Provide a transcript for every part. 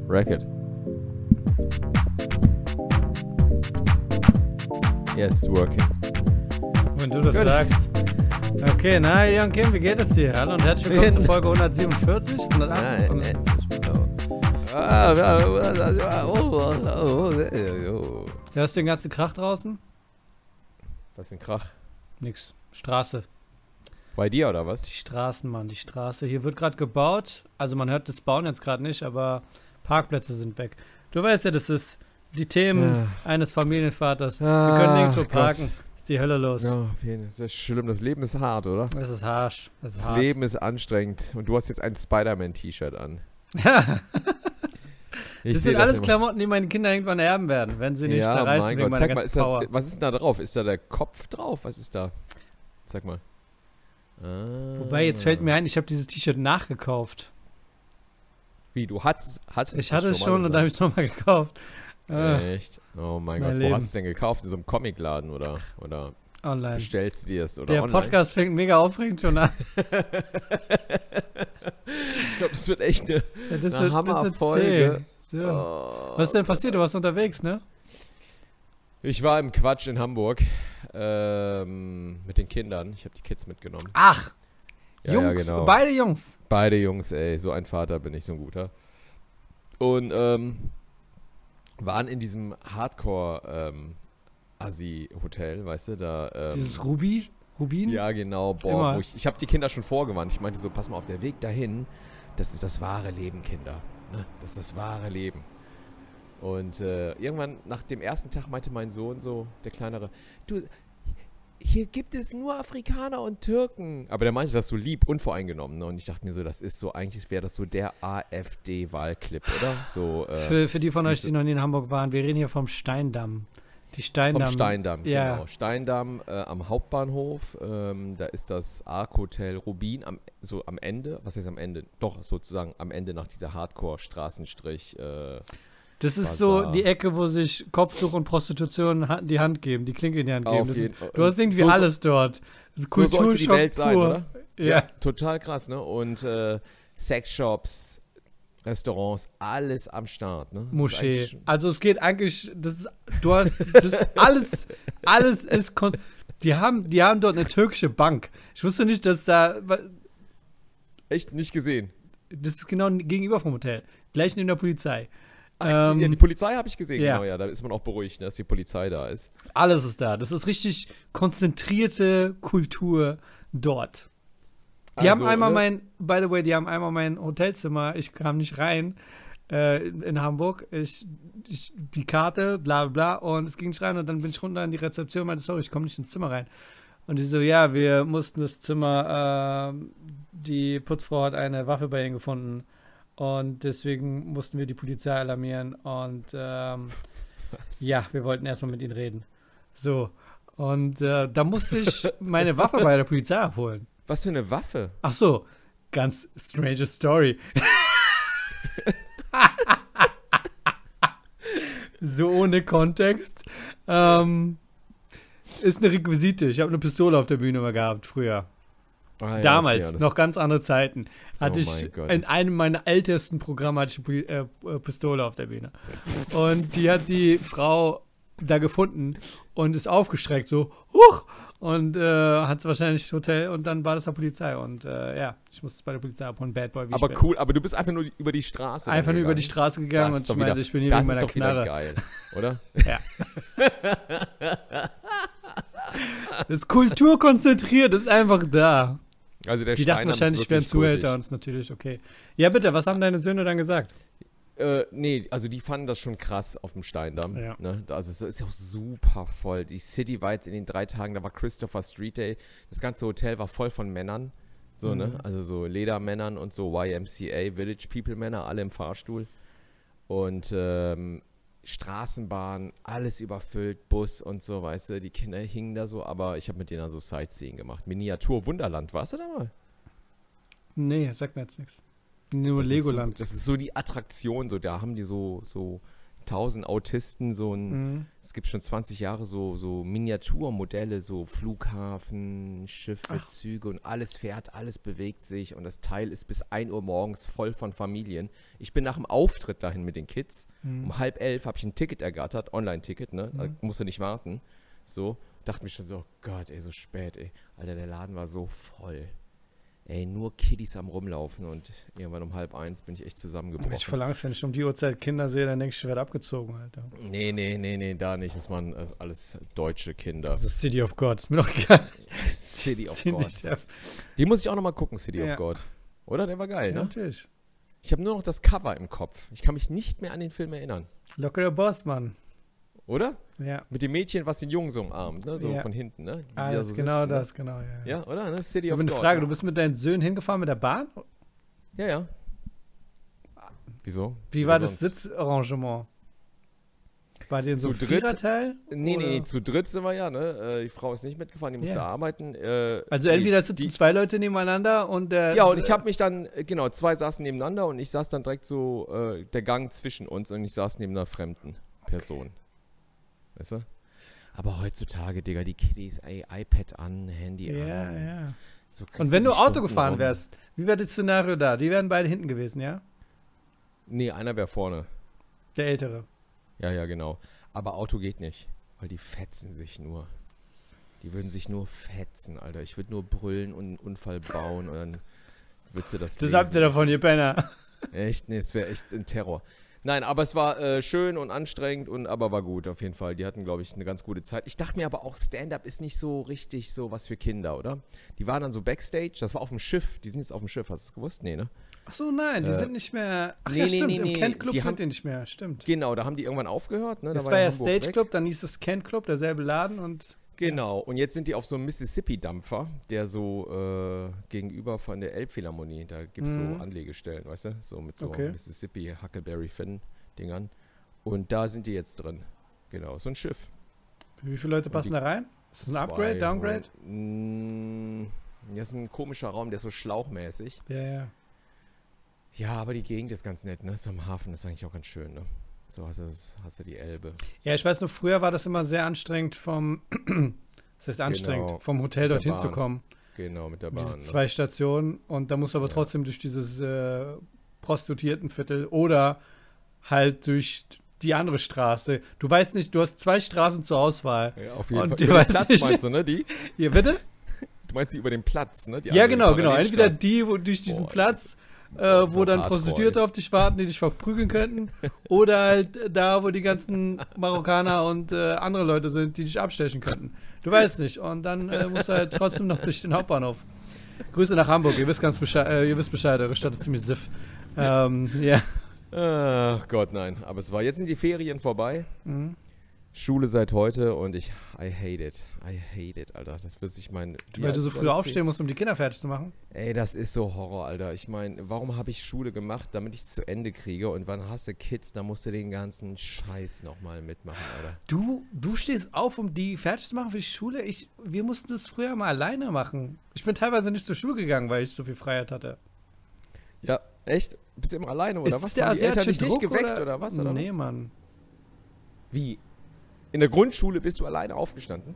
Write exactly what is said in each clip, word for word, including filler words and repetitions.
Racket. Yes, working. Wenn du das Gut. sagst. Okay, na, Jan Kim, wie geht es dir? Hallo und herzlich willkommen zur Folge hundertsiebenundvierzig, hundertachtzig. Hörst du den ganzen Krach draußen? Was für ein Krach. Nix. Straße. Bei dir oder was? Die Straßen, Mann, die Straße. Hier wird gerade gebaut. Also man hört das Bauen jetzt gerade nicht, aber Parkplätze sind weg. Du weißt ja, das ist die Themen Ja. eines Familienvaters. Ah, Wir können nirgendwo Gott. parken. Ist die Hölle los. Ja, auf jeden Fall. Das ist schlimm. Das Leben ist hart, oder? Es ist harsch. Es ist Das hart. Leben ist anstrengend. Und du hast jetzt ein Spider-Man-T-Shirt an. Ich Das seh sind alles immer. Klamotten, die meine Kinder irgendwann erben werden, wenn sie nicht Ja, zerreißen mein wegen Gott. meiner Sag mal, ganzen ist Power. das, was ist da drauf? Ist da der Kopf drauf? Was ist da? Sag mal. Ah. Wobei, jetzt fällt mir ein, ich habe dieses T-Shirt nachgekauft. Wie, du hattest, hattest Ich hatte es mal, schon und oder? dann habe ich es nochmal gekauft. Äh, Echt? Oh mein, mein Gott. Leben. Wo hast du es denn gekauft? In so einem Comicladen oder, oder online. bestellst du dir es? Oder Der online? Podcast fängt mega aufregend schon an. Ich glaube, das wird echt eine, Ja, das eine wird, Hammerfolge. das wird zäh. So. Oh, Was ist denn passiert? Du warst unterwegs, ne? Ich war im Quatsch in Hamburg ähm, mit den Kindern. Ich habe die Kids mitgenommen. Ach, Ja, Jungs, ja, genau. beide Jungs. Beide Jungs, ey. So ein Vater bin ich, so ein guter. Und ähm, waren in diesem Hardcore-Assi-Hotel, weißt du, da. Ähm, Dieses Ruby, Rubin? Ja, genau. Boah, Immer. wo ich ich habe die Kinder schon vorgewarnt. Ich meinte so, pass mal auf, der Weg dahin, das ist das wahre Leben, Kinder. Ne? Das ist das wahre Leben. Und äh, irgendwann nach dem ersten Tag meinte mein Sohn so, der Kleinere, du, hier gibt es nur Afrikaner und Türken. Aber der meinte das so lieb, unvoreingenommen. Ne? Und ich dachte mir so, das ist so, eigentlich wäre das so der AfD-Wahlclip, oder? So, äh, Für, für die von euch, siehst du- die noch nie in Hamburg waren, wir reden hier vom Steindamm. Die Steindamm. Vom Steindamm, Ja. genau. Steindamm äh, am Hauptbahnhof. Ähm, da ist das Arc Hotel Rubin am, so am Ende. Was heißt am Ende? Doch, sozusagen am Ende nach dieser Hardcore-Straßenstrich. Äh, Das ist Basar. so die Ecke, wo sich Kopftuch und Prostitution ha- die Hand geben, die Klinke in die Hand geben. auf Das jeden, ist, du hast irgendwie so, alles dort. Das ist So sollte die Kulturschock Welt sein, pur. oder? Ja. Total krass, ne? Und äh, Sexshops, Restaurants, alles am Start, ne? Das ist Moschee. eigentlich- Also es geht eigentlich, das ist, du hast, das alles, alles ist, kon- die haben, die haben dort eine türkische Bank. Ich wusste nicht, dass da, Echt nicht gesehen. das ist genau gegenüber vom Hotel, gleich neben der Polizei. Ach, Ähm, ja, die Polizei habe ich gesehen, ja. genau, ja. Da ist man auch beruhigt, ne, dass die Polizei da ist. Alles ist da. Das ist richtig konzentrierte Kultur dort. Die Also, haben einmal ne? mein, by the way, die haben einmal mein Hotelzimmer, ich kam nicht rein äh, in, in Hamburg, ich, ich, die Karte, bla bla bla, und es ging nicht rein und dann bin ich runter in die Rezeption und meinte, sorry, ich komme nicht ins Zimmer rein. Und die so, ja, wir mussten das Zimmer, äh, die Putzfrau hat eine Waffe bei ihnen gefunden und deswegen mussten wir die Polizei alarmieren und ähm, ja, wir wollten erstmal mit ihnen reden. So, und äh, da musste ich meine Waffe bei der Polizei abholen. Was für eine Waffe? Ach so, ganz strange Story. So ohne Kontext. Ähm, ist eine Requisite. Ich habe eine Pistole auf der Bühne mal gehabt früher. Ah, ja, Damals, okay, ja, das- noch ganz andere Zeiten. Hatte Oh ich mein Gott. in einem meiner ältesten Programme hatte ich eine Pi- äh, äh, Pistole auf der Bühne. Und die hat die Frau da gefunden und ist aufgestreckt, so, huch! Und äh, hat es wahrscheinlich Hotel und dann war das der Polizei. Und äh, ja, ich musste es bei der Polizei abholen, Bad Boy, wie Aber ich bin. cool, aber du bist einfach nur über die Straße. Einfach nur über die gegangen. Straße gegangen Das und ist doch ich meinte, wieder- ich bin hier das wegen ist meiner doch wieder Knarre. geil, oder? Ja. Das ist kulturkonzentriert, ist einfach da. Also der Die dachten Steindamm ist wahrscheinlich, ich wäre ein wirklich Zuhälter und kultig. ist natürlich okay. Ja, bitte, was haben deine Söhne dann gesagt? Äh, nee, also die fanden das schon krass auf dem Steindamm. Ja. Ne? Also es ist ja auch super voll. Die City war jetzt in den drei Tagen, da war Christopher Street Day. Das ganze Hotel war voll von Männern. So, Mhm. ne? Also so Ledermännern und so Y M C A, Village People Männer, alle im Fahrstuhl. Und ähm, Straßenbahn, alles überfüllt, Bus und so, weißt du, die Kinder hingen da so, aber ich habe mit denen dann so Sightseeing gemacht. Miniatur Wunderland, warst du da mal? Nee, sagt mir jetzt nichts. Nur Das Legoland. Ist so, das ist so die Attraktion, so da haben die so, so tausend Autisten so ein, Mhm. es gibt schon zwanzig Jahre so, so Miniaturmodelle, so Flughafen, Schiffe, Ach. Züge und alles fährt, alles bewegt sich und das Teil ist bis ein Uhr morgens voll von Familien. Ich bin nach dem Auftritt dahin mit den Kids. Mhm. Um halb elf habe ich ein Ticket ergattert, Online-Ticket, ne? Da Mhm. musste nicht warten. So, dachte mir schon so, oh Gott, ey, so spät, ey. Alter, der Laden war so voll. Ey, nur Kiddies am Rumlaufen und irgendwann um halb eins bin ich echt zusammengebrochen. Ich voll Angst, wenn ich um die Uhrzeit Kinder sehe, dann denke ich, ich werde abgezogen, Alter. Nee, nee, nee, nee, da nicht. Das waren äh, alles deutsche Kinder. Das ist City of God, ist mir doch egal. City of Zieh God. dich ab. Die muss ich auch nochmal gucken, City Ja. of God. Oder? Der war geil, Ja, ne? natürlich. Ich habe nur noch das Cover im Kopf. Ich kann mich nicht mehr an den Film erinnern. Lockerer Boss, Mann. Oder? Ja, Mit dem Mädchen, was den Jungen so umarmt, ne? So Ja. von hinten, ne? Die ah, da das so ist genau sitzen, das, genau, ja. Ne? Ja, oder? Ne? City Ich of habe eine God. Frage, ja. du bist mit deinen Söhnen hingefahren mit der Bahn? Ja, ja. Wieso? Wie Oder war das sonst? Sitzarrangement? War die in so einem Zu dritt? Viererteil? Nee, nee, Oder- nee, zu dritt sind wir ja, ne? Äh, die Frau ist nicht mitgefahren, die musste Ja. arbeiten. Äh, Also die- entweder sitzen die, zwei Leute nebeneinander und der... Ja, und ich habe mich dann, äh, genau, zwei saßen nebeneinander und ich saß dann direkt so, äh, der Gang zwischen uns und ich saß neben einer fremden Person. Weißt du? Aber heutzutage, Digga, die Kiddies, ey, iPad an, Handy Ja, an. ja. So kriegst Und wenn die du Auto Stunden gefahren rum. wärst, wie wäre das Szenario da? Die wären beide hinten gewesen, ja? Nee, einer wäre vorne. Der Ältere. Ja, ja, genau. Aber Auto geht nicht, weil die fetzen sich nur. Die würden sich nur fetzen, Alter. Ich würde nur brüllen und einen Unfall bauen und dann würdest du das Das lesen. habt ihr davon, ihr Penner. Echt? Nee, es wäre echt ein Terror. Nein, aber es war äh, schön und anstrengend, und aber war gut auf jeden Fall. Die hatten, glaube ich, eine ganz gute Zeit. Ich dachte mir aber auch, Stand-Up ist nicht so richtig so was für Kinder, oder? Die waren dann so Backstage, das war auf dem Schiff. Die sind jetzt auf dem Schiff, hast du es gewusst? Nee, ne? Ach so, nein, die Äh, sind nicht mehr... Ach nee, ja, nee, stimmt, nee, im nee, Kent Club die sind haben- die nicht mehr, stimmt. Genau, da haben die irgendwann aufgehört, ne? Da Das war ja Hamburg Stage weg. Club, dann hieß es Kent Club, derselbe Laden und... Genau, und jetzt sind die auf so einem Mississippi-Dampfer, der so äh, gegenüber von der Elbphilharmonie, da gibt es Mhm. so Anlegestellen, weißt du? So mit so Okay. Mississippi Huckleberry Finn-Dingern. Und da sind die jetzt drin. Genau, so ein Schiff. Wie viele Leute passen die- da rein? Ist das ein Upgrade, Downgrade? Mm, ja, ist ein komischer Raum, der ist so schlauchmäßig. Ja, ja. Ja, aber die Gegend ist ganz nett, ne? So am Hafen ist eigentlich auch ganz schön, ne? So hast du, das- hast du die Elbe. Ja, ich weiß noch, früher war das immer sehr anstrengend vom... Das heißt anstrengend, Genau. vom Hotel Mit der dorthin Bahn. zu kommen. Genau, mit der Diese Bahn. Ne? zwei Stationen und da musst du aber Ja. trotzdem durch dieses äh, Prostituiertenviertel oder halt durch die andere Straße. Du weißt nicht, du hast zwei Straßen zur Auswahl. Ja, auf jeden Und Fall. du Über den weißt Platz nicht- meinst du, ne? Die? Hier, bitte? Du meinst die über den Platz, ne? Die Ja, andere genau, genau. Parallelstraße. Entweder die, wo durch diesen Boah, Platz, äh, Boah, wo so dann hardcore, Prostituierte auf dich warten, die dich verprügeln könnten, oder halt da, wo die ganzen Marokkaner und äh, andere Leute sind, die dich abstechen könnten. Du weißt nicht. Und dann äh, musst du halt trotzdem noch durch den Hauptbahnhof. Grüße nach Hamburg, ihr wisst ganz Bescheid, äh, ihr wisst Bescheid, eure Stadt ist ziemlich siff. Ähm, ja. Ach Gott, nein. Aber es war, jetzt sind die Ferien vorbei. Mhm. Schule seit heute und ich, I hate it. I hate it, Alter. Das wird sich mein... Weil du so früh aufstehen musst, um die Kinder fertig zu machen. Ey, das ist so Horror, Alter. Ich meine, warum habe ich Schule gemacht, damit ich es zu Ende kriege? Und wann hast du Kids, da musst du den ganzen Scheiß nochmal mitmachen, Alter. Du, du stehst auf, um die fertig zu machen für die Schule. Ich, wir mussten das früher mal alleine machen. Ich bin teilweise nicht zur Schule gegangen, weil ich so viel Freiheit hatte. Ja, echt? Bist du immer alleine, oder Ist was? der Haben die Eltern asiatische dich nicht Druck geweckt, oder, oder, was? Oder nee, was? Mann. Wie? In der Grundschule bist du alleine aufgestanden?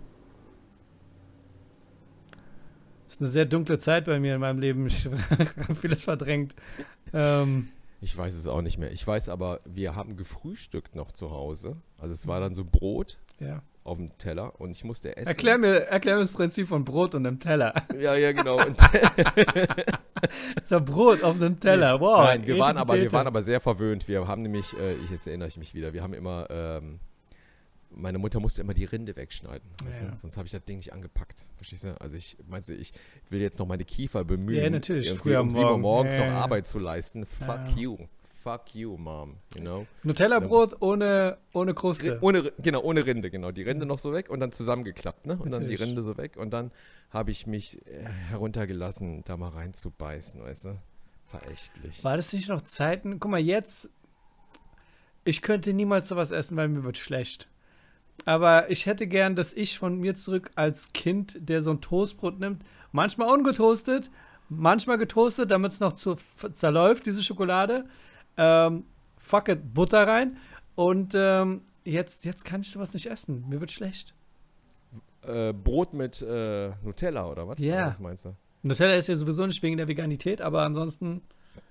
Das ist eine sehr dunkle Zeit bei mir in meinem Leben. Ich habe vieles verdrängt. Ähm, Ich weiß es auch nicht mehr. Ich weiß aber, wir haben gefrühstückt noch zu Hause. Also es war dann so Brot ja. auf dem Teller und ich musste essen. Erklär mir, erklär mir das Prinzip von Brot und einem Teller. Ja, ja, genau. Und Das ist ja Brot auf einem Teller. Wow. Nein, wir waren, aber, wir Etepetete. waren aber sehr verwöhnt. Wir haben nämlich, äh, ich, jetzt erinnere ich mich wieder, wir haben immer, ähm, meine Mutter musste immer die Rinde wegschneiden. Weißt Ja. du? Sonst habe ich das Ding nicht angepackt. Verstehst du? Also ich, meinst du, ich will jetzt noch meine Kiefer bemühen, Ja, natürlich, irgendwie früh am um sieben Uhr Morgen. morgens Ja, noch ja, ja. Arbeit zu leisten. Fuck Ja. you. Fuck you, Mom. You know? Nutella-Brot ohne, ohne Kruste. Ri- Ohne, Ri- genau, ohne Rinde, genau. Die Rinde noch so weg und dann zusammengeklappt, ne? Und dann die Natürlich. Rinde so weg und dann habe ich mich äh, heruntergelassen, da mal reinzubeißen, weißt du? Verächtlich. War das nicht noch Zeiten? Guck mal, jetzt, ich könnte niemals sowas essen, weil mir wird schlecht. Aber ich hätte gern, dass ich von mir zurück als Kind, der so ein Toastbrot nimmt, manchmal ungetoastet, manchmal getoastet, damit es noch zu, zerläuft, diese Schokolade. Ähm, fuck it, Butter rein. Und ähm, jetzt, jetzt kann ich sowas nicht essen. Mir wird schlecht. Äh, Brot mit äh, Nutella oder was? Ja. Oder was meinst du? Nutella ist ja sowieso nicht wegen der Veganität, aber ansonsten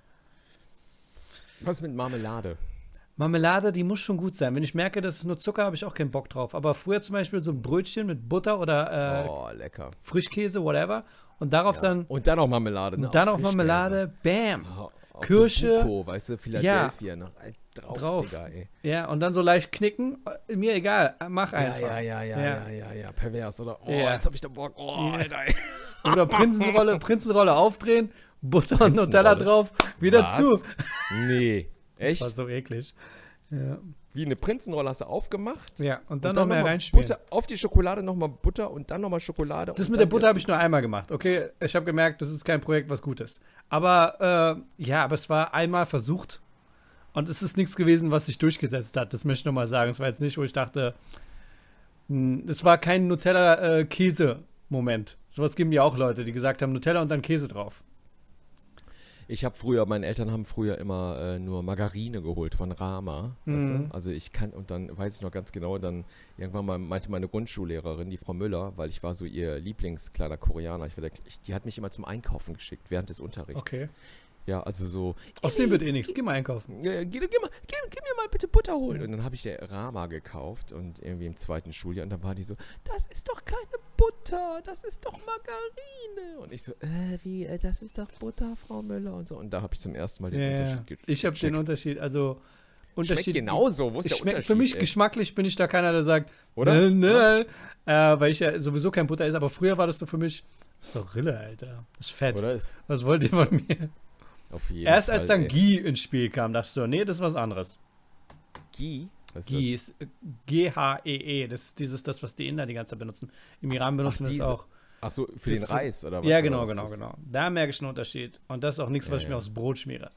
Was mit Marmelade? Marmelade, die muss schon gut sein. Wenn ich merke, das ist nur Zucker, habe ich auch keinen Bock drauf. Aber früher zum Beispiel so ein Brötchen mit Butter oder äh, Oh, lecker. Frischkäse, whatever. Und darauf Ja. dann, Und dann auch Marmelade. Ne? und dann Auf auch Marmelade, bam. Frischkäse. Oh, auf Kirsche. So Buko, weißt du, Philadelphia. Ne? Ey, drauf, Drauf. Digga, ey. Ja, und dann so leicht knicken. Äh, Mir egal, mach Ja, einfach. ja, ja, ja, Ja. ja, ja, ja, pervers, oder? Oh, Ja. jetzt hab ich da Bock. Oh, Ja. Alter, ey. Oder Prinzenrolle, Prinzenrolle aufdrehen, Butter und Nutella drauf, wieder Was? zu. Nee. Das Echt? war so eklig. Ja, Wie eine Prinzenrolle hast du aufgemacht? ja und dann und noch mehr noch mal reinschmieren. Butter, auf die Schokolade nochmal Butter und dann nochmal Schokolade. Das und mit der dann Butter wieder habe ich zu- nur einmal gemacht. Okay, ich habe gemerkt, das ist kein Projekt, was gut ist. Aber äh, ja, aber es war einmal versucht und es ist nichts gewesen, was sich durchgesetzt hat. Das möchte ich nochmal sagen. Es war jetzt nicht, wo ich dachte, mh, es war kein Nutella-Käse-Moment. Sowas geben ja auch Leute, die gesagt haben, Nutella und dann Käse drauf. Ich habe früher, meine Eltern haben früher immer äh, nur Margarine geholt von Rama. Weißt Mhm. du? Also ich kann, und dann weiß ich noch ganz genau, dann irgendwann mal meinte meine Grundschullehrerin, die Frau Müller, weil ich war so ihr Lieblingskleiner Koreaner, ich war der, ich, die hat mich immer zum Einkaufen geschickt während des Unterrichts. Okay. Ja, also so, Aus dem wird eh nichts. Geh mal einkaufen. Ja, geh, geh, mal, geh, geh mir mal bitte Butter holen. Und dann habe ich der Rama gekauft und irgendwie im zweiten Schuljahr. Und dann war die so, das ist doch keine Butter, das ist doch Margarine. Und ich so, äh, wie, äh, das ist doch Butter, Frau Müller und so. Und da habe ich zum ersten Mal den Ja, ja. Unterschied ge Ich habe den gecheckt. Unterschied, also Unterschied. Schmeckt genauso, wo ist Ich der schmeck, Unterschied? für mich ey? geschmacklich bin ich da keiner, der sagt, Oder? ne, ne, äh, weil ich ja sowieso kein Butter esse, aber früher war das so für mich, das ist doch Rille, Alter. Das ist fett. Oder ist Was wollt ihr von mir? auf jeden Erst Fall, als dann ey. Ghee ins Spiel kam, dachte ich so, nee, das ist was anderes. Ghee? Was ist Ghee das? ist äh, G H E E, das ist dieses, das, was die Inder die ganze Zeit benutzen. Im Iran benutzen wir das diese- auch. Ach so, für Das den ist so- Reis oder was? Ja, oder genau, was genau, ist das? genau. Da merke ich einen Unterschied. Und das ist auch nichts, was Ja, ich mir ja. aufs Brot schmiere.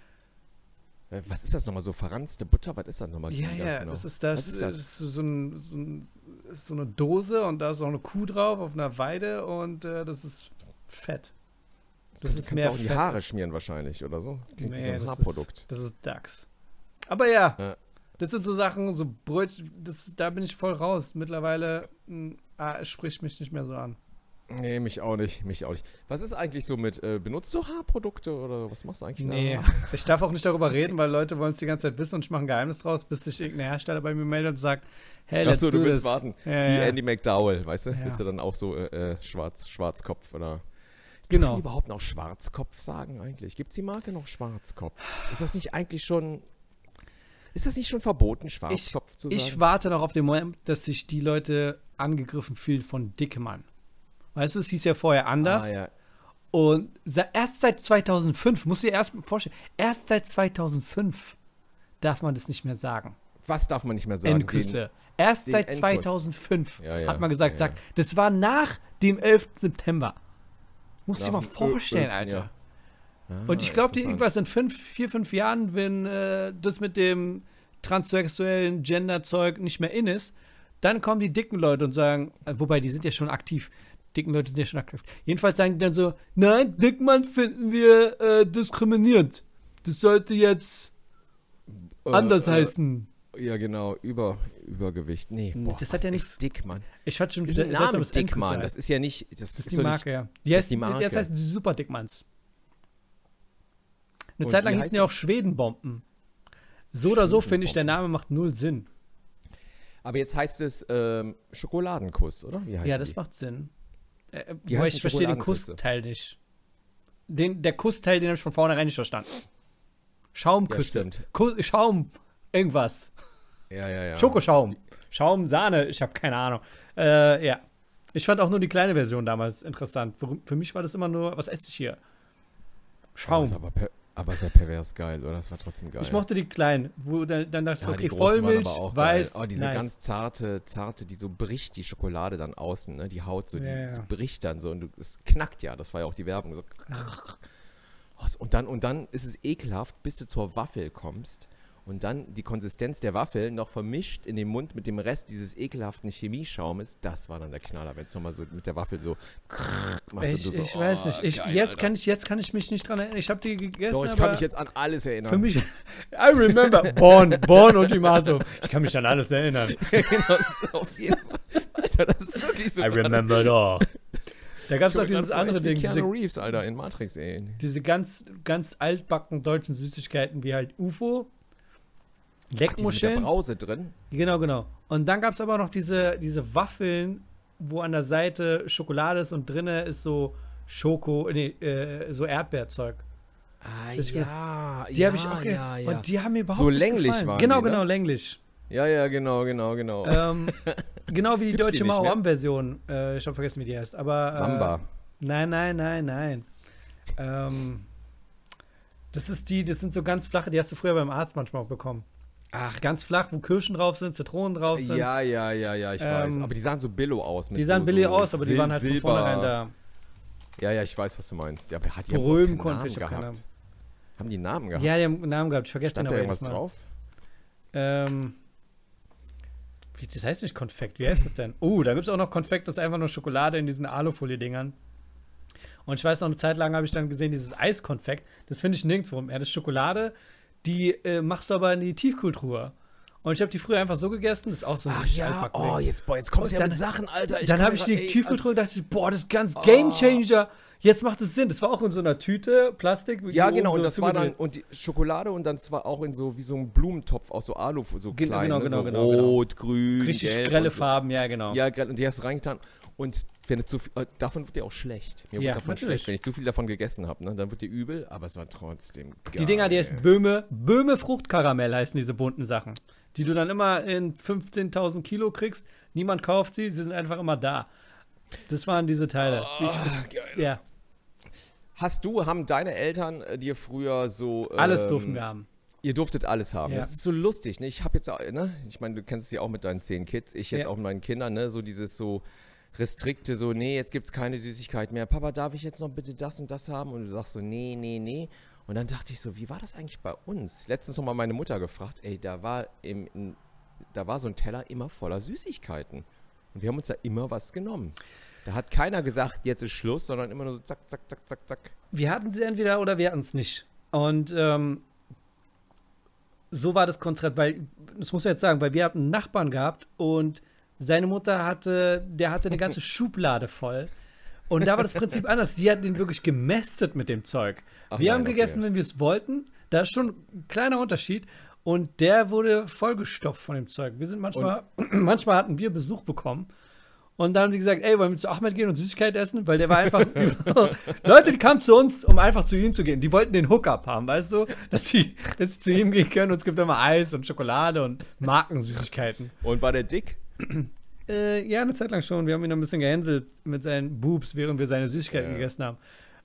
Äh, Was ist das nochmal, so verranzte Butter? Was ist das nochmal? Ja, ganz ja, genau? das ist das. Was ist äh, das? Das ist so, ein, so, ein, ist so eine Dose und da ist auch eine Kuh drauf auf einer Weide und äh, das ist Fett. Das ist Kannst mehr du auch in die Fett. Haare schmieren wahrscheinlich oder so? Klingt wie so Nee, ein das Haarprodukt. Ist, das ist Dachs. Aber ja, Ja. das sind so Sachen, so Brötchen, das, da bin ich voll raus. Mittlerweile mh, ah, es spricht mich nicht mehr so an. Nee, mich auch nicht, mich auch nicht. Was ist eigentlich so mit, äh, benutzt du Haarprodukte oder was machst du eigentlich Nee, da? ich darf auch nicht darüber reden, weil Leute wollen es die ganze Zeit wissen und ich mache ein Geheimnis draus, bis sich irgendein Hersteller bei mir meldet und sagt, hey, let's Achso, do du willst this. warten. Ja, Wie ja. Andy McDowell, weißt du? Ja. Willst du dann auch so äh, äh, schwarz, Schwarzkopf oder... Genau. Dürfen die überhaupt noch Schwarzkopf sagen eigentlich? Gibt es die Marke noch Schwarzkopf? Ist das nicht eigentlich schon... Ist das nicht schon verboten, Schwarzkopf zu sagen? Ich warte noch auf den Moment, dass sich die Leute angegriffen fühlen von Dickmann. Weißt du, es hieß ja vorher anders. Ah, ja. Und se- erst seit zweitausendfünf, musst du dir erst mal vorstellen, erst seit zweitausendfünf darf man das nicht mehr sagen. Was darf man nicht mehr sagen? Endküsse. Erst den seit Endkuss. zweitausendfünf Ja, ja, hat man gesagt, ja, sagt, das war nach dem elften September. Musst du dir Nach mal dem vorstellen, elften, Alter. ja. Ah, Und ich glaube, die interessant. irgendwas in fünf, vier, fünf Jahren, wenn äh, das mit dem transsexuellen Gender-Zeug nicht mehr in ist, dann kommen die dicken Leute und sagen, äh, wobei, die sind ja schon aktiv. Dicken Leute sind ja schon aktiv. Jedenfalls sagen die dann so, nein, Dickmann finden wir äh, diskriminierend. Das sollte jetzt Äh, anders äh, heißen. Ja, genau. Über, Übergewicht. Nee, Nee, boah, das was hat ja ist nichts- Dickmann. Ich hatte schon Dieser sel- Name seltsames Dickmann, Endkuss, das ist ja nicht... Das, Das ist ist die doch Marke, ja. Die das heißt, ist die Marke. Jetzt heißt die Super Dickmanns. Eine Und Zeit wie lang heißt hießen die die? auch Schwedenbomben. So oder so finde ich, der Name macht null Sinn. Nicht. Aber jetzt heißt es ähm, Schokoladenkuss, oder? Wie heißt Ja, das die? macht Sinn. Äh, Die wobei heißen ich verstehe den Schokoladenküsse. Kussteil nicht. Den, der Kussteil, den habe ich von vornherein nicht verstanden. Schaumküsse. Ja, stimmt. Kuss, Schaum, irgendwas. Ja, ja, ja. Schokoschaum. Schaum, Sahne, ich habe keine Ahnung. Äh, ja. Ich fand auch nur die kleine Version damals interessant. Für, für mich war das immer nur, was esse ich hier? Aber Schaum. es war aber, per, aber es war pervers geil, oder? Das war trotzdem geil. Ich mochte die kleinen, wo dann, dann dachte ich, ja, okay, die großen waren Vollmilch, aber auch weiß, geil. Oh, diese nice. ganz zarte, zarte, die so bricht die Schokolade dann außen, ne? Die Haut so, die Ja, ja. so bricht dann so und du, es knackt ja. Das war ja auch die Werbung. So. Oh, Und dann, und dann ist es ekelhaft, bis du zur Waffel kommst und dann die Konsistenz der Waffel noch vermischt in dem Mund mit dem Rest dieses ekelhaften Chemieschaumes, das war dann der Knaller, wenn es nochmal so mit der Waffel so macht. Ich, und so, ich oh, weiß nicht. Ich, geil, jetzt, Alter. kann ich, jetzt kann ich mich nicht dran erinnern. Ich habe die gegessen, Doch, ich aber kann mich jetzt an alles erinnern. für mich, I remember, Born, Born Ultimatum. Ich kann mich an alles erinnern. Genau, das ist auf jeden Fall. Alter, das ist wirklich so. I remember it all. Da gab es auch dieses andere Ding, diese, Keanu Reeves, Alter, in Matrix, ey. diese ganz, ganz altbacken deutschen Süßigkeiten wie halt U F O, Ach, die sind mit der Leckmuscheln. Brause drin. Genau, genau. Und dann gab es aber noch diese, diese Waffeln, wo an der Seite Schokolade ist und drinne ist so Schoko, nee, äh, so Erdbeerzeug. Ah, Das- ja, Die ja, habe ich auch ge- ja, ja. Und die haben mir überhaupt So nicht länglich gefallen. waren Genau, die, ne? genau, länglich. Ja, ja, genau, genau, genau. ähm, genau wie die Gibt's die deutsche nicht mehr? Mao-Am-Version. Äh, ich habe vergessen, wie die heißt. Aber, äh, Mamba. Nein, nein, nein, nein. Ähm, das ist die, das sind so ganz flache, die hast du früher beim Arzt manchmal auch bekommen. Ach, Ganz flach, wo Kirschen drauf sind, Zitronen drauf sind. ja, ja, ja, ja, ich weiß. Ähm, Aber die sahen so billo aus. Mit Die sahen so, billig so aus, aber die waren halt von Silber- vornherein da. Ja, ja, ich weiß, was du meinst. Ja, aber hat die haben Berühmen doch keinen konnte ich Namen auch keine gehabt. Haben die einen Namen gehabt? Ja, die haben einen Namen gehabt. Ich vergesse den Stand da aber jedes irgendwas Mal. drauf? Ähm, wie, das heißt nicht Konfekt. Wie heißt das denn? Oh, da gibt es auch noch Konfekt, das ist einfach nur Schokolade in diesen Alufolie-Dingern. Und ich weiß noch, eine Zeit lang habe ich dann gesehen, dieses Eiskonfekt, das finde ich nirgendwo mehr. Das ist Schokolade, die äh, machst du aber in die Tiefkühltruhe. Und ich habe die früher einfach so gegessen, das ist auch so ein Ach richtig ja, altbacken oh, Ding. jetzt, boah, jetzt kommst du Und ja dann- mit Sachen, Alter. Ich Dann komm habe ich grad- die ey, Tiefkühltruhe und dachte, boah, das ist ganz Game Changer. Jetzt macht es Sinn. Das war auch in so einer Tüte, Plastik. Ja, die genau, oben und so das war dann, zugedreht. und die Schokolade und dann zwar auch in so, wie so ein Blumentopf aus so Alu, so Ge- klein, genau, ne? genau, so genau, genau. rot, grün, Richtig gelb grelle und so. Farben, ja, genau. Ja, grell- und die hast du reingetan. Und wenn du zu viel, äh, davon wird dir auch schlecht. Mir Ja, wird davon natürlich. schlecht. Wenn ich zu viel davon gegessen habe, ne, dann wird dir übel, aber es war trotzdem geil. Die Dinger, die heißen Böhme, Böhme Fruchtkaramell heißen diese bunten Sachen. Die du dann immer in fünfzehntausend Kilo kriegst. Niemand kauft sie, sie sind einfach immer da. Das waren diese Teile. Oh, Ich, geil. ja, Hast du, haben deine Eltern äh, dir früher so... alles ähm, durften wir haben. Ihr durftet alles haben. Ja. Das ist so lustig, ne? Ich habe jetzt, auch, ne? Ich meine, du kennst es ja auch mit deinen zehn Kids. Ich jetzt Ja. auch mit meinen Kindern, ne? So dieses so restrikte, so, nee, jetzt gibt's keine Süßigkeit mehr. Papa, darf ich jetzt noch bitte das und das haben? Und du sagst so, nee, nee, nee. Und dann dachte ich so, wie war das eigentlich bei uns? Letztens noch mal meine Mutter gefragt, ey, da war im, in, da war so ein Teller immer voller Süßigkeiten. Und wir haben uns da immer was genommen. Da hat keiner gesagt, jetzt ist Schluss, sondern immer nur so zack, zack, zack, zack, zack. Wir hatten sie entweder oder wir hatten es nicht. Und ähm, so war das Konzept, weil, das muss ich jetzt sagen, weil wir hatten einen Nachbarn gehabt und seine Mutter hatte, der hatte eine ganze Schublade voll. Und da war das Prinzip anders. Sie hat den wirklich gemästet mit dem Zeug. Ach wir nein, haben gegessen, okay. wenn wir es wollten. Da ist schon ein kleiner Unterschied. Und der wurde vollgestopft von dem Zeug. Wir sind manchmal, manchmal hatten wir Besuch bekommen. Und dann haben die gesagt, ey, wollen wir zu Ahmed gehen und Süßigkeit essen? Weil der war einfach Leute, die kamen zu uns, um einfach zu ihm zu gehen. Die wollten den Hookup haben, weißt du? Dass die dass sie zu ihm gehen können und es gibt immer Eis und Schokolade und Markensüßigkeiten. Und war der dick? Äh, ja, eine Zeit lang schon. Wir haben ihn ein bisschen gehänselt mit seinen Boobs, während wir seine Süßigkeiten Ja. gegessen haben.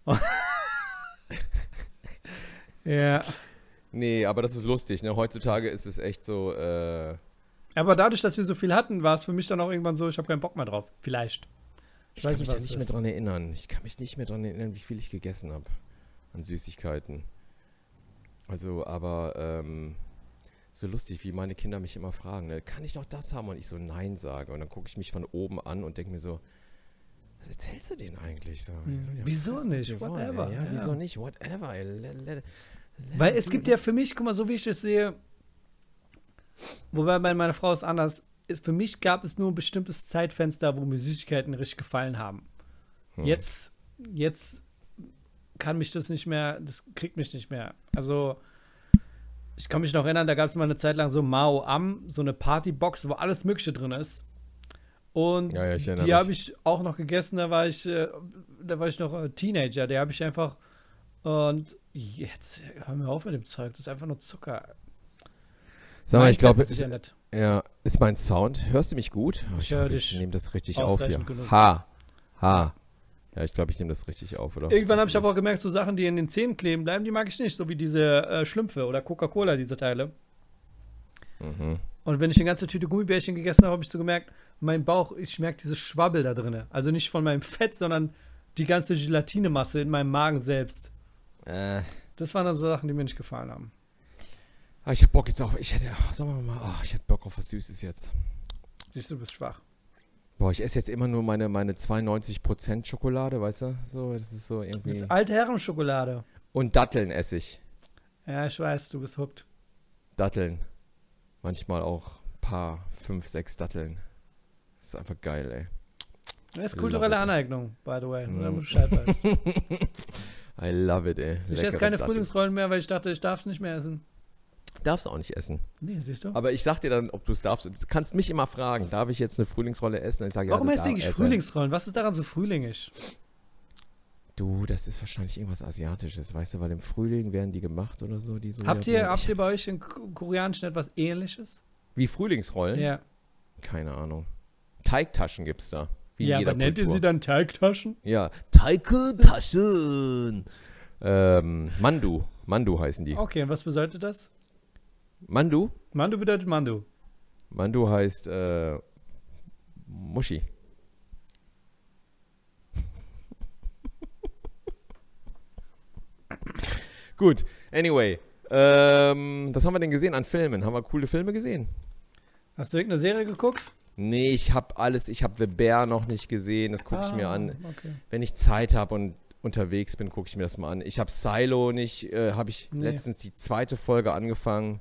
Ja. Nee, aber das ist lustig, ne? Heutzutage ist es echt so, äh, Aber dadurch, dass wir so viel hatten, war es für mich dann auch irgendwann so, ich habe keinen Bock mehr drauf. Vielleicht. Ich, Ich kann weiß mich nicht, da was nicht es mehr ist. dran erinnern. Ich kann mich nicht mehr dran erinnern, wie viel ich gegessen habe an Süßigkeiten. Also, aber ähm, so lustig, wie meine Kinder mich immer fragen, ne? Kann ich noch das haben? Und ich so Nein sage. Und dann gucke ich mich von oben an und denke mir so, was erzählst du denen eigentlich so? Hm. Die sollen ja Wieso fressen, nicht? was sie wollen, Whatever, ey. Ja, ja. wieso nicht? Whatever. ey. Let, let, let Weil them es do gibt ja this. für mich, guck mal, so wie ich es sehe, wobei bei meiner Frau ist anders, ist, für mich gab es nur ein bestimmtes Zeitfenster, wo mir Süßigkeiten richtig gefallen haben. Hm. Jetzt, jetzt kann mich das nicht mehr, das kriegt mich nicht mehr. Also, ich kann mich noch erinnern, da gab es mal eine Zeit lang so Mao Am, so eine Partybox, wo alles Mögliche drin ist. Und Ja, ja, ich erinnere die mich. habe ich auch noch gegessen, da war ich, äh, da war ich noch äh, Teenager, der habe ich einfach, und jetzt, hör mir auf mit dem Zeug, das ist einfach nur Zucker. Sag mal, ich Mindset glaube, ist ist, ja nicht. ja, ist mein Sound. Hörst du mich gut? Oh, Ich höre hoffe, dich Ich nehme das richtig auf hier. ausreichend genug. Ha. Ha. Ja, ich glaube, ich nehme das richtig auf, oder? Irgendwann habe ich aber auch gemerkt, so Sachen, die in den Zähnen kleben bleiben, die mag ich nicht, so wie diese äh, Schlümpfe oder Coca-Cola, diese Teile. Mhm. Und wenn ich eine ganze Tüte Gummibärchen gegessen habe, habe ich so gemerkt, mein Bauch, ich merke dieses Schwabbel da drin. Also nicht von meinem Fett, sondern die ganze Gelatinemasse in meinem Magen selbst. Äh, Das waren dann so Sachen, die mir nicht gefallen haben. Ah, ich hab Bock jetzt auf, ich hätte, sagen wir mal, oh, ich hätte Bock auf was Süßes jetzt. Siehst du, du bist schwach. Boah, ich esse jetzt immer nur meine, meine zweiundneunzig Prozent Schokolade, weißt du? So, das ist so Du irgendwie. bist alte Herrenschokolade. Und Datteln esse ich. Ja, ich weiß, du bist hooked. Datteln. Manchmal auch ein paar, fünf, sechs Datteln. Das ist einfach geil, ey. Das ist kulturelle Aneignung, by the way. Mm. Nur damit du Bescheid weißt. I love it, ey. Ich Leckere esse keine Datteln. Frühlingsrollen mehr, weil ich dachte, ich darf es nicht mehr essen. Darfst du auch nicht essen. Nee, siehst du? Aber ich sag dir dann, ob du es darfst. Du kannst mich immer fragen, darf ich jetzt eine Frühlingsrolle essen? Und ich sage, Warum ja, heißt du die eigentlich darfst. Frühlingsrollen? Was ist daran so frühlingig? Du, das ist wahrscheinlich irgendwas Asiatisches, weißt du, weil im Frühling werden die gemacht oder so. Die so Habt ja, ihr, habt ich, ihr bei euch in K- Koreanischen etwas Ähnliches? Wie Frühlingsrollen? Ja. Keine Ahnung. Teigtaschen gibt's da. Wie in Ja, jeder aber nennt ihr Kultur. sie dann Teigtaschen? Ja, Teigtaschen. ähm, Mandu. Mandu heißen die. Okay, und was bedeutet das? Mandu? Mandu bedeutet Mandu. Mandu heißt äh, Muschi. Gut, anyway. Ähm, was haben wir denn gesehen an Filmen? Haben wir coole Filme gesehen? Hast du irgendeine Serie geguckt? Nee, ich habe alles, ich habe The Bear noch nicht gesehen, das gucke ich mir an. Okay. Wenn ich Zeit habe und unterwegs bin, gucke ich mir das mal an. Ich habe Silo nicht, äh, habe ich Nee. letztens die zweite Folge angefangen.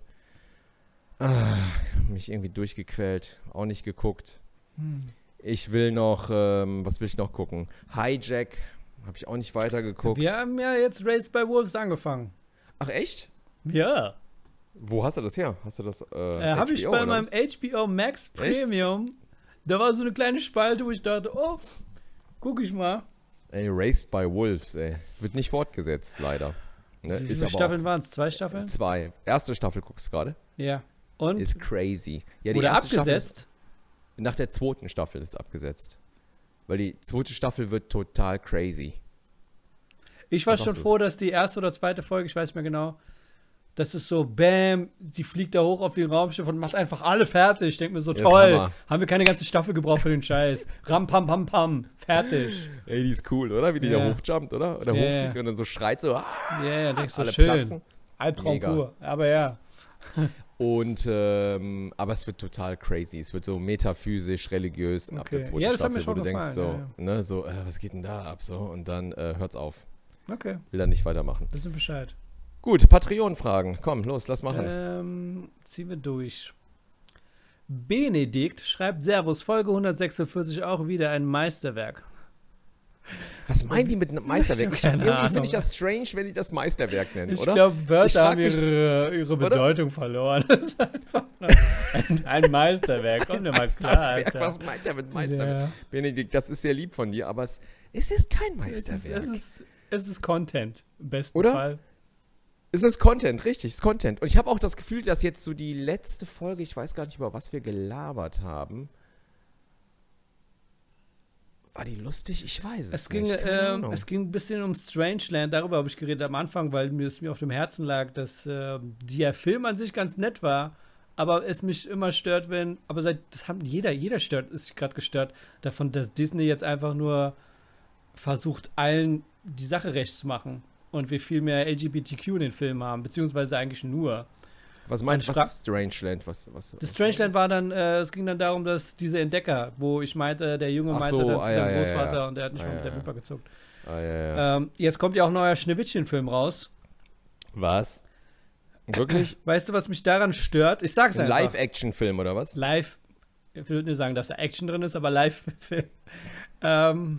Ah, mich irgendwie durchgequält, auch nicht geguckt. Hm. Ich will noch, ähm, was will ich noch gucken? Hijack, habe ich auch nicht weitergeguckt. Wir haben ja jetzt Raised by Wolves angefangen. Ach echt? Ja. Wo hast du das her? Hast du das äh, Äh, habe ich H B O bei oder meinem was? H B O Max Premium, da war so eine kleine Spalte, wo ich dachte, oh, guck ich mal. Ey, Raised by Wolves, ey. Wird nicht fortgesetzt, leider. Ne? Wie Ist viele aber Staffeln waren es? Zwei auch Staffeln? zwei. Erste Staffel guckst du gerade. Ja. Und Ist crazy. Ja, die wurde erste Staffel abgesetzt? Ist, nach der zweiten Staffel ist es abgesetzt. Weil die zweite Staffel wird total crazy. Ich war Was schon ist? froh, dass die erste oder zweite Folge, ich weiß nicht mehr genau, das ist so, bam, die fliegt da hoch auf den Raumschiff und macht einfach alle fertig. Ich denke mir so, Ja, ist toll, Hammer. haben wir keine ganze Staffel gebraucht für den Scheiß. Ram, pam, pam, pam, fertig. Ey, die ist cool, oder? Wie die Ja. da hochjumpt, oder? Oder Ja, hochfliegt ja. und dann so schreit so. Ah, Ja, ja, denkst du, alle schön. platzen. Albtraum Mega. pur. Aber ja. Und, ähm, aber es wird total crazy. Es wird so metaphysisch, religiös ab der Okay. zweiten Ja, das hat Staffel, mir wo schon du denkst so, gefallen, ne, so, äh, was geht denn da ab? So, und dann äh, hört's auf. Okay, Will dann nicht weitermachen. wissen wir Bescheid. Gut, Patreon-Fragen. Komm, los, lass machen. Ähm, ziehen wir durch. Benedikt schreibt Servus, Folge hundertsechsundvierzig auch wieder ein Meisterwerk. Was meinen die mit einem Meisterwerk? Ich, Keine irgendwie Ahnung. finde ich das strange, wenn die das Meisterwerk nennen, Ich oder? glaube, Ich Wörter frag haben mich- ihre, ihre Oder? Bedeutung verloren. Das ist einfach nur ein, ein Meisterwerk. Komm dir mal klar, Meisterwerk, Alter. was meint er mit Meisterwerk? Ja. Benedikt, das ist sehr lieb von dir, aber es, es ist kein Es ist, Meisterwerk. es, ist, es ist Content, im besten Oder? Fall. Es ist Content, richtig, es ist Content. Und ich habe auch das Gefühl, dass jetzt so die letzte Folge, ich weiß gar nicht, über was wir gelabert haben. War die lustig? Ich weiß es, Es ging, nicht. Keine ähm, Ahnung. es ging ein bisschen um Strangeland, darüber habe ich geredet am Anfang, weil mir es mir auf dem Herzen lag, dass äh, der Film an sich ganz nett war, aber es mich immer stört, wenn, aber seit, das haben jeder, jeder stört, ist gerade gestört davon, dass Disney jetzt einfach nur versucht, allen die Sache recht zu machen und wir viel mehr L G B T Q in den Filmen haben, beziehungsweise eigentlich nur. Was meinst du, ich fra- was ist Strangeland? Was, was, Das was Strangeland war dann, äh, es ging dann darum, dass diese Entdecker, wo ich meinte, der Junge Ach meinte so, dann zu ah, seinem ja, ja, Großvater ja. und der hat nicht Ah, mal mit ja, der ja. Wimper gezuckt. Ah, ja, ja. Ähm, jetzt kommt ja auch ein neuer Schneewittchen-Film raus. Was? Wirklich? Weißt du, was mich daran stört? Ich sag's Ein einfach. Live-Action-Film oder was? Live. Ich würde nicht sagen, dass da Action drin ist, aber Live-Film. ähm,